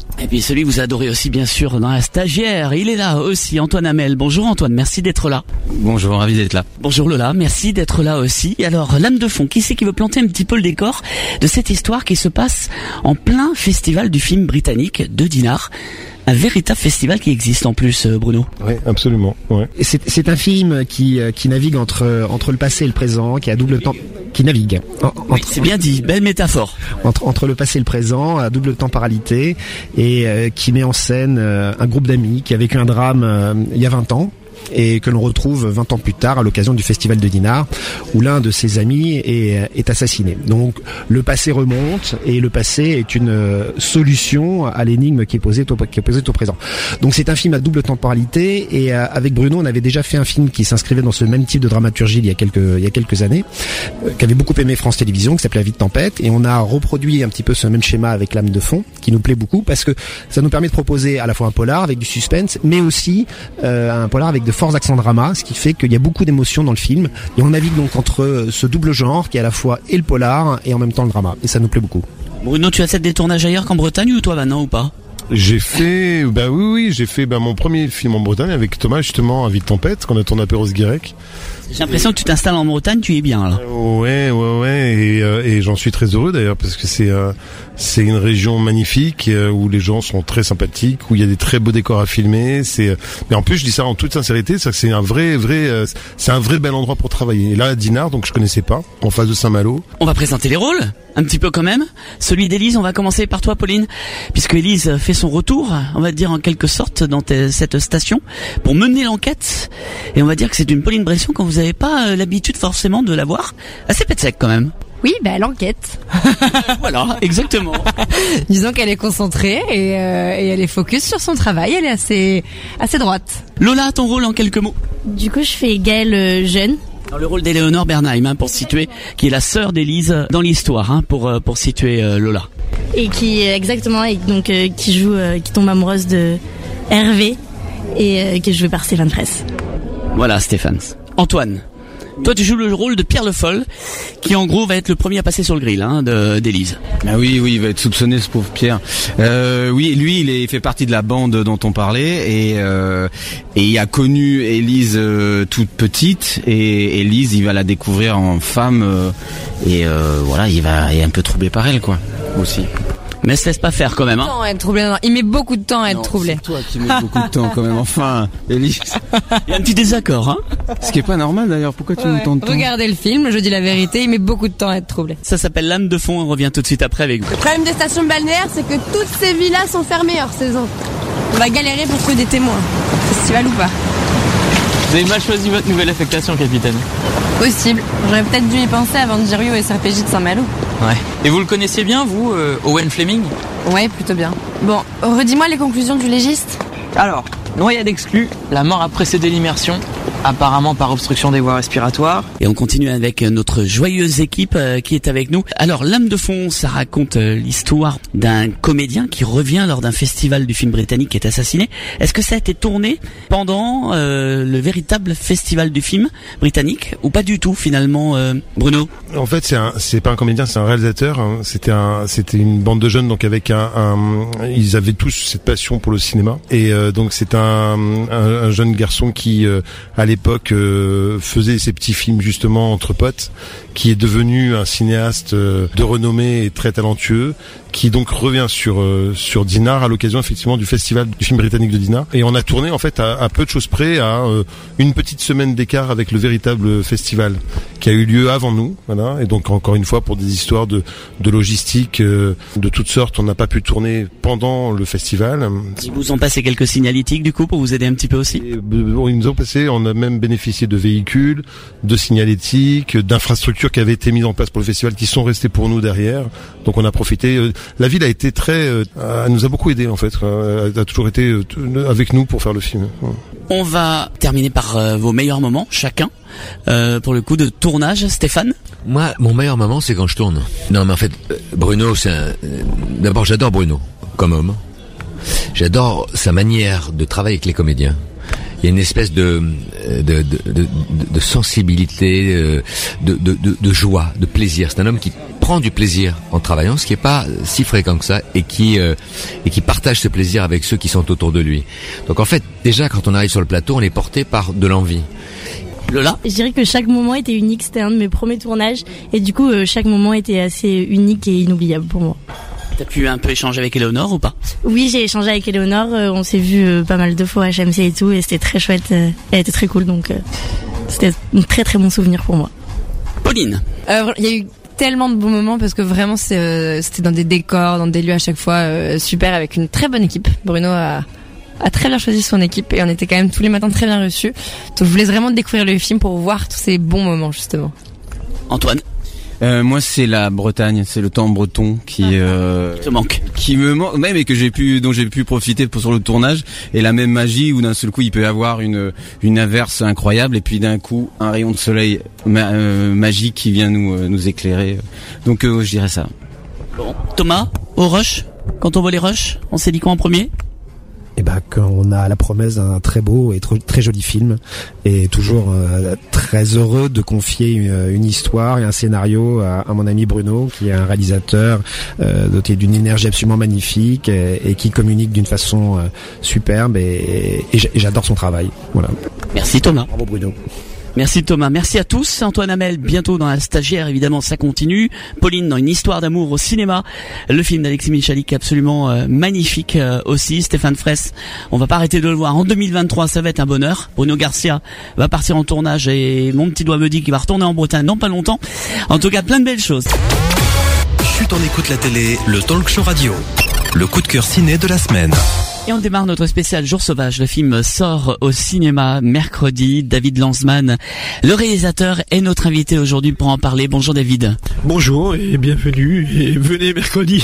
Et puis celui que vous adorez aussi bien sûr dans La Stagiaire, il est là aussi, Antoine Hamel. Bonjour Antoine, merci d'être là. Bonjour, ravi d'être là. Bonjour Lola, merci d'être là aussi. Alors, lame de fond, qui c'est qui veut planter un petit peu le décor de cette histoire qui se passe en plein festival du film britannique de Dinard? Un véritable festival qui existe en plus, Bruno. Oui, absolument. Ouais. C'est un film qui navigue entre le passé et le présent, qui a double temps, qui navigue. Oui, c'est bien dit, belle métaphore. Entre le passé et le présent, à double temporalité, et qui met en scène un groupe d'amis qui a vécu un drame il y a 20 ans. Et que l'on retrouve 20 ans plus tard à l'occasion du festival de Dinard où l'un de ses amis est assassiné. Donc le passé remonte et le passé est une solution à l'énigme qui est posée au présent. Donc c'est un film à double temporalité et avec Bruno on avait déjà fait un film qui s'inscrivait dans ce même type de dramaturgie il y a quelques années, qu'avait beaucoup aimé France Télévisions, qui s'appelait La vie de tempête, et on a reproduit un petit peu ce même schéma avec Lame de fond qui nous plaît beaucoup parce que ça nous permet de proposer à la fois un polar avec du suspense mais aussi un polar avec de forts accents drama, ce qui fait qu'il y a beaucoup d'émotions dans le film et on navigue donc entre ce double genre qui est à la fois et le polar et en même temps le drama, et ça nous plaît beaucoup. Bruno, tu as fait des tournages ailleurs qu'en Bretagne ou toi maintenant ou pas? J'ai fait, j'ai fait mon premier film en Bretagne avec Thomas justement, à Vie de tempête, qu'on a tourné à Perros-Guirec. J'ai l'impression que tu t'installes en Bretagne, tu es bien là. Ouais, et j'en suis très heureux d'ailleurs parce que c'est une région magnifique où les gens sont très sympathiques, où il y a des très beaux décors à filmer. Mais en plus je dis ça en toute sincérité, c'est un vrai bel endroit pour travailler. Et là à Dinard, donc je connaissais pas, en face de Saint-Malo. On va présenter les rôles, un petit peu quand même. Celui d'Élise, on va commencer par toi Pauline, puisque Élise fait son retour, on va dire en quelque sorte dans cette station pour mener l'enquête. Et on va dire que c'est une Pauline Bresson quand vous n'avez pas l'habitude forcément de la voir, assez pète sec quand même. Oui, l'enquête. Voilà, exactement. Disons qu'elle est concentrée et elle est focus sur son travail, elle est assez droite. Lola, ton rôle en quelques mots. Du coup, je fais Gaëlle jeune. Dans le rôle d'Éléonore Bernheim, pour situer, qui est la sœur d'Élise dans l'histoire, pour situer Lola. Et qui exactement, qui tombe amoureuse de Hervé et qui est jouée par Stéphane Fraisse. Voilà, Stéphane. Antoine, toi tu joues le rôle de Pierre Le Foll, qui en gros va être le premier à passer sur le grill d'Élise. Ah oui, il va être soupçonné, ce pauvre Pierre. Oui, lui il fait partie de la bande dont on parlait et il a connu Élise toute petite, et Élise il va la découvrir en femme il est un peu troublé par elle quoi aussi. Mais se laisse pas faire quand même. Être troublé, non. Il met beaucoup de temps à être troublé. C'est toi qui mets beaucoup de temps quand même. Enfin, Élise. Il y a un petit désaccord, Ce qui est pas normal d'ailleurs. Pourquoi tu mets tant de temps? Regardez le film, je dis la vérité, il met beaucoup de temps à être troublé. Ça s'appelle Lame de fond, on revient tout de suite après avec vous. Le problème des stations balnéaires, c'est que toutes ces villas sont fermées hors saison. On va galérer pour trouver des témoins. Festival ou pas. Vous avez mal choisi votre nouvelle affectation, capitaine. Possible. J'aurais peut-être dû y penser avant de dire oui au SRPJ de Saint-Malo. Ouais. Et vous le connaissiez bien, vous, Owen Fleming? Ouais, plutôt bien. Bon, redis-moi les conclusions du légiste. Alors, noyade exclue, la mort a précédé l'immersion, apparemment par obstruction des voies respiratoires. Et on continue avec notre joyeuse équipe qui est avec nous. Alors, Lame de fond, ça raconte l'histoire d'un comédien qui revient lors d'un festival du film britannique qui est assassiné. Est-ce que ça a été tourné pendant le véritable festival du film britannique ou pas du tout finalement, Bruno? En fait, c'est pas un comédien, c'est un réalisateur. C'était une bande de jeunes, donc avec ils avaient tous cette passion pour le cinéma. Et donc c'est un jeune garçon qui à l'époque faisait ses petits films justement entre potes, qui est devenu un cinéaste de renommée et très talentueux, qui donc revient sur Dinard à l'occasion effectivement du festival du film britannique de Dinard. Et on a tourné en fait à peu de choses près, à une petite semaine d'écart avec le véritable festival qui a eu lieu avant nous. Voilà. Et donc encore une fois pour des histoires de logistique de toutes sortes, on n'a pas pu tourner pendant le festival. Ils vous ont passé quelques signalétiques du coup pour vous aider un petit peu aussi? Ils nous ont passé, on a même bénéficié de véhicules, de signalétiques, d'infrastructures qui avaient été mises en place pour le festival qui sont restées pour nous derrière. Donc on a profité. La ville a été elle nous a beaucoup aidé en fait. Elle a toujours été avec nous pour faire le film. On va terminer par vos meilleurs moments chacun. Pour le coup de tournage, Stéphane? Moi, mon meilleur moment, c'est quand je tourne. Non, mais en fait, Bruno, d'abord, j'adore Bruno comme homme. J'adore sa manière de travailler avec les comédiens. il y a une espèce de sensibilité, de joie, de plaisir. C'est un homme qui prend du plaisir en travaillant, ce qui est pas si fréquent que ça, et qui partage ce plaisir avec ceux qui sont autour de lui. Donc en fait, déjà quand on arrive sur le plateau, on est porté par de l'envie. Lola ? Je dirais que chaque moment était unique, c'était un de mes premiers tournages, et du coup chaque moment était assez unique et inoubliable pour moi. T'as pu un peu échanger avec Éléonore ou pas ? Oui, j'ai échangé avec Éléonore, on s'est vu pas mal de fois à HMC et tout, et c'était très chouette, elle était très cool, donc c'était un très très bon souvenir pour moi. Pauline ? Il y a eu tellement de bons moments parce que vraiment c'était dans des décors, dans des lieux à chaque fois super, avec une très bonne équipe. Bruno a très bien choisi son équipe et on était quand même tous les matins très bien reçus. Donc je vous laisse vraiment découvrir le film pour voir tous ces bons moments justement. Antoine ? Moi c'est la Bretagne, c'est le temps breton qui te manque, qui me manque même, et dont j'ai pu profiter sur le tournage, et la même magie où d'un seul coup il peut y avoir une averse incroyable et puis d'un coup un rayon de soleil magique qui vient nous éclairer. Donc je dirais ça. Bon, Thomas, au rush, quand on voit les rushs, on s'est dit quoi en premier ? Et quand on a la promesse d'un très beau et très joli film, et toujours très heureux de confier une histoire et un scénario à mon ami Bruno, qui est un réalisateur doté d'une énergie absolument magnifique et qui communique d'une façon superbe, et j'adore son travail. Voilà. Merci Thomas. Bravo Bruno. Merci Thomas, merci à tous. Antoine Hamel, bientôt dans La Stagiaire, évidemment, ça continue. Pauline, dans Une histoire d'amour au cinéma. Le film d'Alexis Michalik, absolument magnifique aussi. Stéphane Fraisse, on va pas arrêter de le voir. En 2023, ça va être un bonheur. Bruno Garcia va partir en tournage, et mon petit doigt me dit qu'il va retourner en Bretagne dans pas longtemps. En tout cas, plein de belles choses. Chut, on écoute la télé, le talk show radio. Le coup de cœur ciné de la semaine. Et on démarre notre spécial Jour sauvage. Le film sort au cinéma mercredi. David Lanzmann, le réalisateur, est notre invité aujourd'hui pour en parler. Bonjour David. Bonjour et bienvenue, et venez mercredi.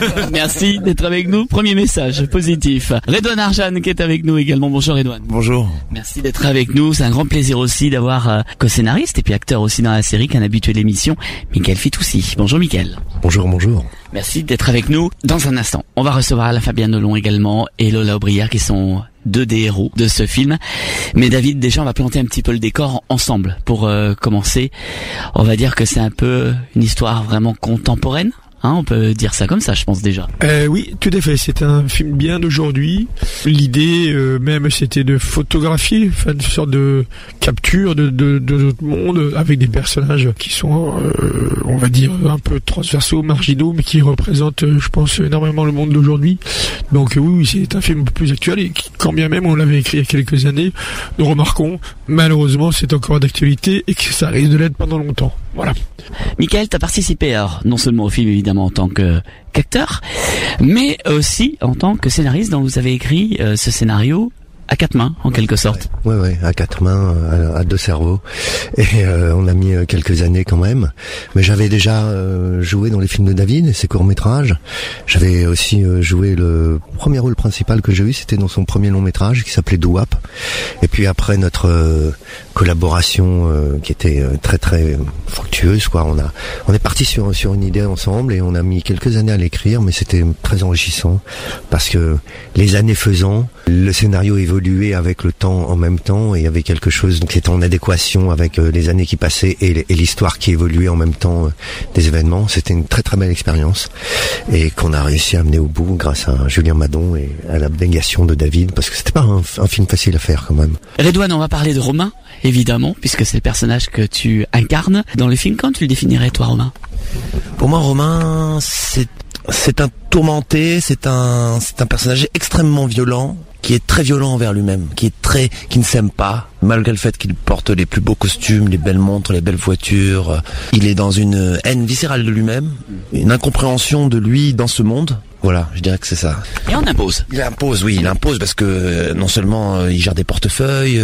Merci d'être avec nous. Premier message positif. Redouane Arjan qui est avec nous également. Bonjour Redouane. Bonjour. Merci d'être avec nous. C'est un grand plaisir aussi d'avoir co-scénariste et puis acteur aussi dans la série, qu'un habitué de l'émission, Mickaël Fitoussi. Bonjour Mickaël. Bonjour. Merci d'être avec nous. Dans un instant, on va recevoir Alain Fabian Delon également et Lola Aubriard, qui sont deux des héros de ce film. Mais David, déjà on va planter un petit peu le décor ensemble pour commencer. On va dire que c'est un peu une histoire vraiment contemporaine. On peut dire ça comme ça, je pense déjà. Oui, tout à fait. C'est un film bien d'aujourd'hui. L'idée même, c'était de photographier, faire une sorte de capture de notre monde avec des personnages qui sont, on va dire, un peu transversaux, marginaux, mais qui représentent, je pense, énormément le monde d'aujourd'hui. Donc oui, c'est un film plus actuel, et quand bien même on l'avait écrit il y a quelques années, nous remarquons, malheureusement, c'est encore d'actualité et que ça risque de l'être pendant longtemps. Voilà. Mickaël, t'as participé alors, non seulement au film évidemment en tant qu'acteur, mais aussi en tant que scénariste, dont vous avez écrit ce scénario à quatre mains, en quelque sorte. Ouais, à quatre mains, à deux cerveaux. Et on a mis quelques années quand même. Mais j'avais déjà joué dans les films de David et ses courts-métrages. J'avais aussi joué le premier rôle principal que j'ai eu, c'était dans son premier long-métrage qui s'appelait Douap. Et puis après notre collaboration qui était très très fructueuse, quoi. On est parti sur une idée ensemble et on a mis quelques années à l'écrire, mais c'était très enrichissant parce que les années faisant, le scénario évoluait avec le temps en même temps, et il y avait quelque chose qui était en adéquation avec les années qui passaient et l'histoire qui évoluait en même temps des événements. C'était une très très belle expérience et qu'on a réussi à amener au bout grâce à Julien Madon et à l'abnégation de David, parce que c'était pas un film facile à faire quand même. Redouane, on va parler de Romain, évidemment, puisque c'est le personnage que tu incarnes dans le film. Quand tu le définirais, toi, Romain? Pour moi, Romain, c'est un tourmenté, c'est un personnage extrêmement violent, qui est très violent envers lui-même, qui ne s'aime pas, malgré le fait qu'il porte les plus beaux costumes, les belles montres, les belles voitures. Il est dans une haine viscérale de lui-même, une incompréhension de lui dans ce monde. Voilà, je dirais que c'est ça. Et on impose. Il impose parce que non seulement il gère des portefeuilles,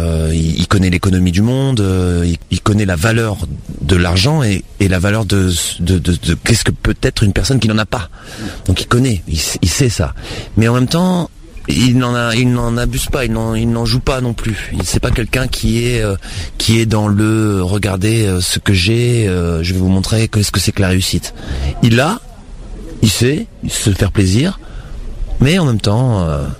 il connaît l'économie du monde, il connaît la valeur de l'argent et la valeur de qu'est-ce que peut être une personne qui n'en a pas. Donc il connaît, il sait ça. Mais en même temps, il n'en abuse pas, il n'en joue pas non plus. C'est pas quelqu'un qui est dans le regardez ce que j'ai, je vais vous montrer qu'est-ce que c'est que la réussite. Il sait, il se faire plaisir, mais en même temps,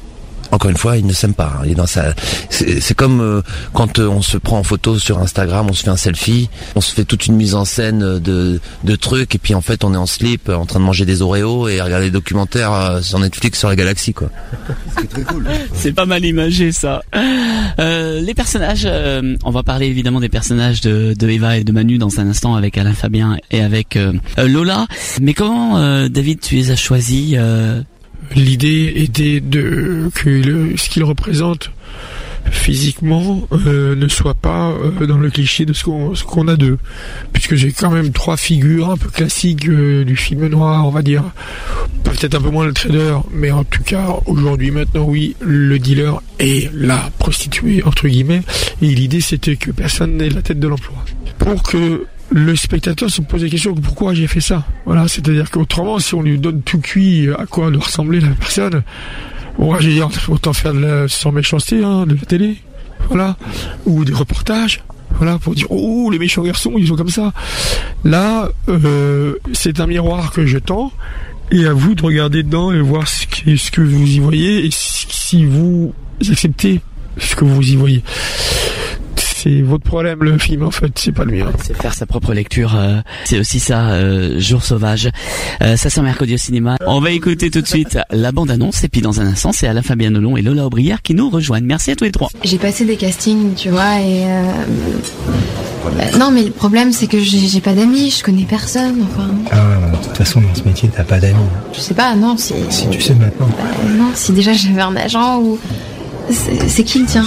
encore une fois, il ne s'aime pas. Il est dans sa... C'est comme quand on se prend en photo sur Instagram, on se fait un selfie, on se fait toute une mise en scène de trucs, et puis en fait on est en slip, en train de manger des Oreos et regarder des documentaires sur Netflix sur la galaxie, quoi. C'est très cool. C'est pas mal imagé, ça. Les personnages, on va parler évidemment des personnages de Eva et de Manu dans un instant avec Alain Fabien et avec Lola. Mais comment, David, tu les as choisis L'idée était que ce qu'il représente physiquement ne soit pas dans le cliché de ce qu'on a d'eux, puisque j'ai quand même 3 figures un peu classiques du film noir, on va dire, peut-être un peu moins le trader, mais en tout cas aujourd'hui maintenant oui, le dealer et la prostituée entre guillemets, et l'idée c'était que personne n'ait la tête de l'emploi, pour que le spectateur se pose la question de pourquoi j'ai fait ça. Voilà, c'est-à-dire qu'autrement, si on lui donne tout cuit à quoi doit ressembler la personne, bon, j'ai dit, autant faire sans méchanceté, de la télé, voilà, ou des reportages, voilà, pour dire, oh, les méchants garçons, ils sont comme ça. Là, c'est un miroir que je tends, et à vous de regarder dedans et voir ce que vous y voyez, et si vous acceptez ce que vous y voyez. C'est votre problème, le film, en fait, c'est pas le mien. C'est faire sa propre lecture, c'est aussi ça, Jour sauvage. Ça sort mercredi au cinéma. On va écouter tout de suite la bande-annonce, et puis dans un instant, c'est Alain Fabien Nelon et Lola Aubrière qui nous rejoignent. Merci à tous les 3. J'ai passé des castings, tu vois, et... non, mais le problème, c'est que j'ai pas d'amis, je connais personne, enfin... Ah, de toute façon, dans ce métier, t'as pas d'amis. Je sais pas, non, si tu sais maintenant. Non, si déjà j'avais un agent ou... C'est qui le tien?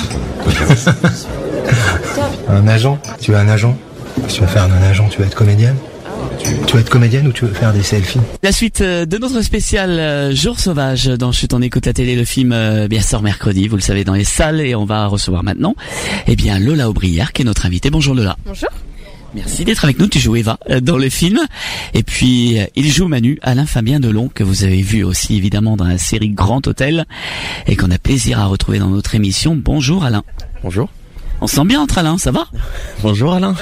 Un agent? Tu veux un agent? Qu'est-ce que tu vas faire d'un agent? Tu vas être comédienne? Tu veux être comédienne ou tu veux faire des selfies? La suite de notre spécial Jour sauvage dans Chut on écoute la télé, le film bien sort mercredi, vous le savez, dans les salles, et on va recevoir maintenant Lola Aubrière qui est notre invitée. Bonjour Lola. Bonjour. Merci d'être avec nous, tu joues Eva dans le film, et puis il joue Manu, Alain Fabien Nelon, que vous avez vu aussi évidemment dans la série Grand Hôtel et qu'on a plaisir à retrouver dans notre émission. Bonjour Alain. Bonjour. On se sent bien entre Alain, ça va? Bonjour Alain.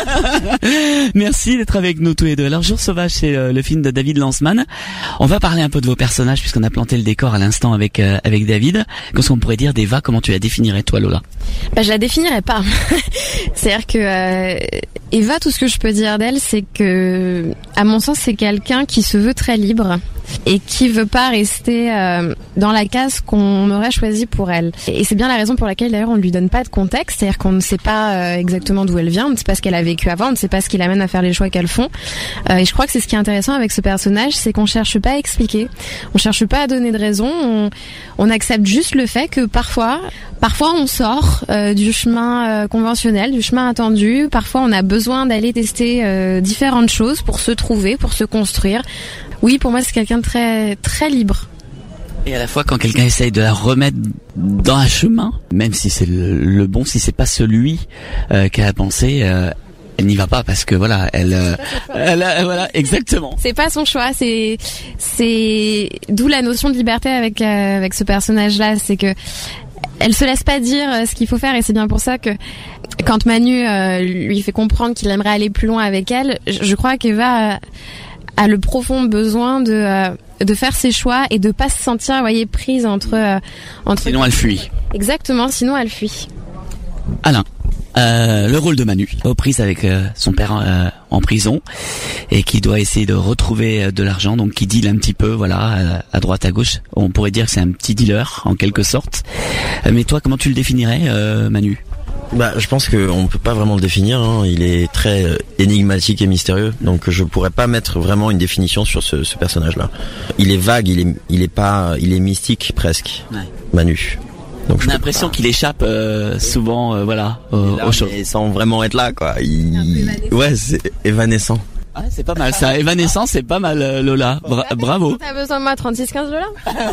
Merci d'être avec nous tous les deux. Alors Jour sauvage, c'est le film de David Lanzmann. On va parler un peu de vos personnages puisqu'on a planté le décor à l'instant avec David. Qu'est-ce qu'on pourrait dire d'Eva? Comment tu la définirais toi, Lola? Je la définirais pas. C'est-à-dire que Eva, tout ce que je peux dire d'elle, c'est que, à mon sens, c'est quelqu'un qui se veut très libre et qui veut pas rester dans la case qu'on aurait choisie pour elle. Et c'est bien la raison pour laquelle d'ailleurs on ne lui donne pas de contexte, c'est-à-dire qu'on ne sait pas exactement d'où elle vient, on ne sait pas ce qu'elle a vécu avant, on ne sait pas ce qui l'amène à faire les choix qu'elles font. Et je crois que c'est ce qui est intéressant avec ce personnage, c'est qu'on cherche pas à expliquer, on cherche pas à donner de raison, on accepte juste le fait que parfois on sort du chemin conventionnel, du chemin attendu, parfois on a besoin d'aller tester différentes choses pour se trouver, pour se construire. Oui, pour moi, c'est quelqu'un de très, très libre. Et à la fois, quand quelqu'un essaye de la remettre dans un chemin, même si c'est le bon, si c'est pas celui qu'elle a pensé, elle n'y va pas parce que voilà, voilà, exactement. C'est pas son choix, c'est d'où la notion de liberté avec ce personnage-là, c'est que elle se laisse pas dire ce qu'il faut faire, et c'est bien pour ça que quand Manu lui fait comprendre qu'il aimerait aller plus loin avec elle, je crois qu'Eva a le profond besoin de faire ses choix et de pas se sentir, prise entre. Sinon elle fuit. Exactement, sinon elle fuit. Alain, le rôle de Manu, aux prises avec son père en prison et qui doit essayer de retrouver de l'argent, donc qui deal un petit peu, à droite à gauche. On pourrait dire que c'est un petit dealer en quelque sorte. Mais toi, comment tu le définirais, Manu? Je pense qu'on peut pas vraiment le définir, hein. Il est très énigmatique et mystérieux, donc je pourrais pas mettre vraiment une définition sur ce personnage-là. Il est vague, il est mystique presque, ouais. Manu. Donc on a l'impression qu'il échappe souvent, aux choses. Sans vraiment être là, quoi. Ouais, c'est évanescent. Ah, c'est pas mal ça, évanescent, c'est pas mal, Lola. Bravo. T'as besoin de moi, 36-15 Lola.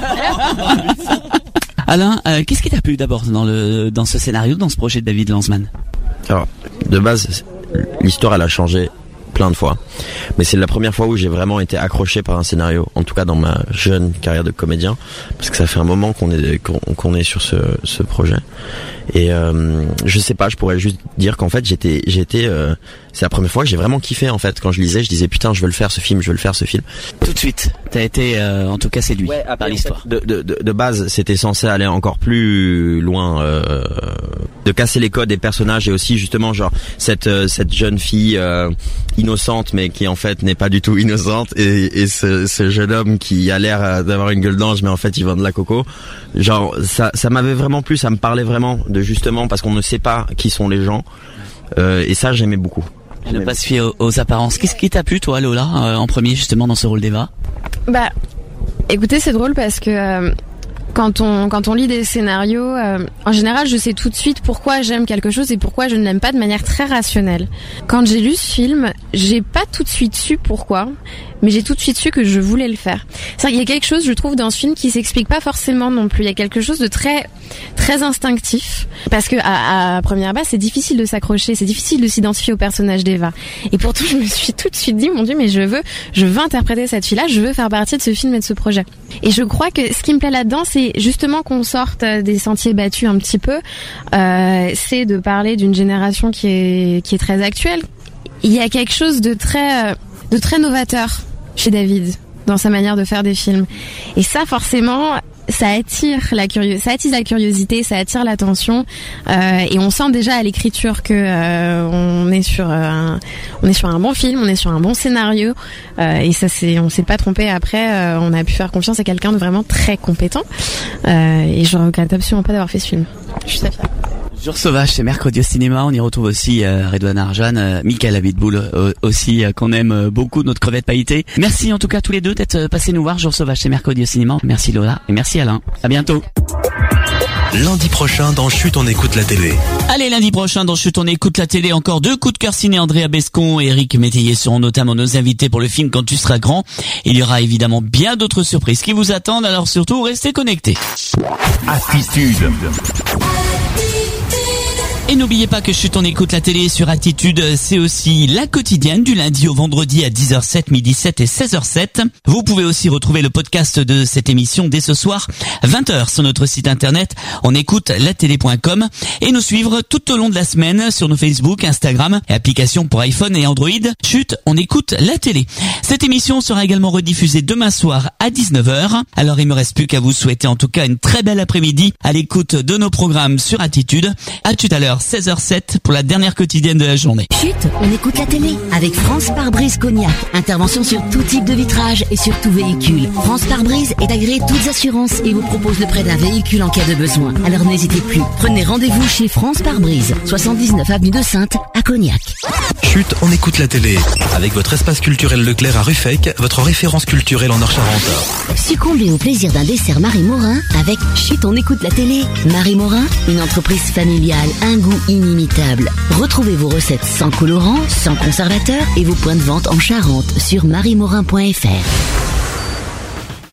Alain, qu'est-ce qui t'a plu d'abord dans ce scénario, dans ce projet de David Lanzmann? Alors, de base, l'histoire elle a changé plein de fois. Mais c'est la première fois où j'ai vraiment été accroché par un scénario, en tout cas dans ma jeune carrière de comédien, parce que ça fait un moment qu'on est sur ce projet. Et je sais pas, je pourrais juste dire qu'en fait j'étais c'est la première fois que j'ai vraiment kiffé en fait. Quand je lisais, je disais putain, je veux le faire ce film. Tout de suite, t'as été en tout cas séduit par l'histoire. De base, c'était censé aller encore plus loin, de casser les codes des personnages et aussi justement genre cette jeune fille innocente mais qui en fait n'est pas du tout innocente et ce jeune homme qui a l'air d'avoir une gueule d'ange mais en fait il vend de la coco. Genre ça m'avait vraiment plu, ça me parlait vraiment de justement parce qu'on ne sait pas qui sont les gens et ça j'aimais beaucoup. Ne pas se fier aux apparences. Qu'est-ce qui t'a plu toi Lola en premier justement dans ce rôle d'Eva? Bah écoutez, c'est drôle parce que quand on lit des scénarios, en général, je sais tout de suite pourquoi j'aime quelque chose et pourquoi je ne l'aime pas de manière très rationnelle. Quand j'ai lu ce film, j'ai pas tout de suite su pourquoi, mais j'ai tout de suite su que je voulais le faire. C'est-à-dire qu'il y a quelque chose, je trouve, dans ce film qui s'explique pas forcément non plus. Il y a quelque chose de très instinctif, parce que à première base, c'est difficile de s'accrocher, c'est difficile de s'identifier au personnage d'Eva. Et pourtant, je me suis tout de suite dit, mon Dieu, mais je veux interpréter cette fille-là, je veux faire partie de ce film et de ce projet. Et je crois que ce qui me plaît là-dedans, c'est justement qu'on sorte des sentiers battus un petit peu. C'est de parler d'une génération qui est très actuelle. Il y a quelque chose de très novateur chez David dans sa manière de faire des films. Et ça, forcément, ça attise la curiosité, ça attire l'attention, et on sent déjà à l'écriture que on est sur un bon film, on est sur un bon scénario, et ça on s'est pas trompé. Après, on a pu faire confiance à quelqu'un de vraiment très compétent, et je regrette absolument pas d'avoir fait ce film. Je suis très fière. Jour sauvage, c'est mercredi au cinéma. On y retrouve aussi Redouane Arjan, Michael Abitboul aussi, qu'on aime beaucoup, notre crevette pailletée. Merci en tout cas tous les deux d'être passés nous voir. Jour sauvage, c'est mercredi au cinéma. Merci Lola et merci Alain. À bientôt. Lundi prochain dans Chut, on écoute la télé. Allez, lundi prochain dans Chut, on écoute la télé. Encore 2 coups de cœur ciné. Andrea Bescon et Eric Métayer seront notamment nos invités pour le film Quand tu seras grand. Il y aura évidemment bien d'autres surprises qui vous attendent. Alors surtout, restez connectés. Attitude. Et n'oubliez pas que Chut, on écoute la télé sur Attitude, c'est aussi la quotidienne du lundi au vendredi à 10h07, 12h07 et 16h07. Vous pouvez aussi retrouver le podcast de cette émission dès ce soir, 20h sur notre site internet, on écoute latélé.com, et nous suivre tout au long de la semaine sur nos Facebook, Instagram et applications pour iPhone et Android. Chut, on écoute la télé. Cette émission sera également rediffusée demain soir à 19h. Alors il me reste plus qu'à vous souhaiter en tout cas une très belle après-midi à l'écoute de nos programmes sur Attitude. À tout à l'heure. 16h07 pour la dernière quotidienne de la journée. Chut, on écoute la télé avec France Pare-Brise Cognac. Intervention sur tout type de vitrage et sur tout véhicule. France Pare-Brise est agréée toutes assurances et vous propose le prêt d'un véhicule en cas de besoin. Alors n'hésitez plus. Prenez rendez-vous chez France Pare-Brise, 79 avenue de Sainte à Cognac. Chut, on écoute la télé avec votre espace culturel Leclerc à Ruffec, votre référence culturelle en Nord-Charente. Succombez au plaisir d'un dessert Marie Morin avec Chut, on écoute la télé. Marie Morin, une entreprise familiale, un goût inimitable. Retrouvez vos recettes sans colorants, sans conservateurs et vos points de vente en Charente sur mariemorin.fr.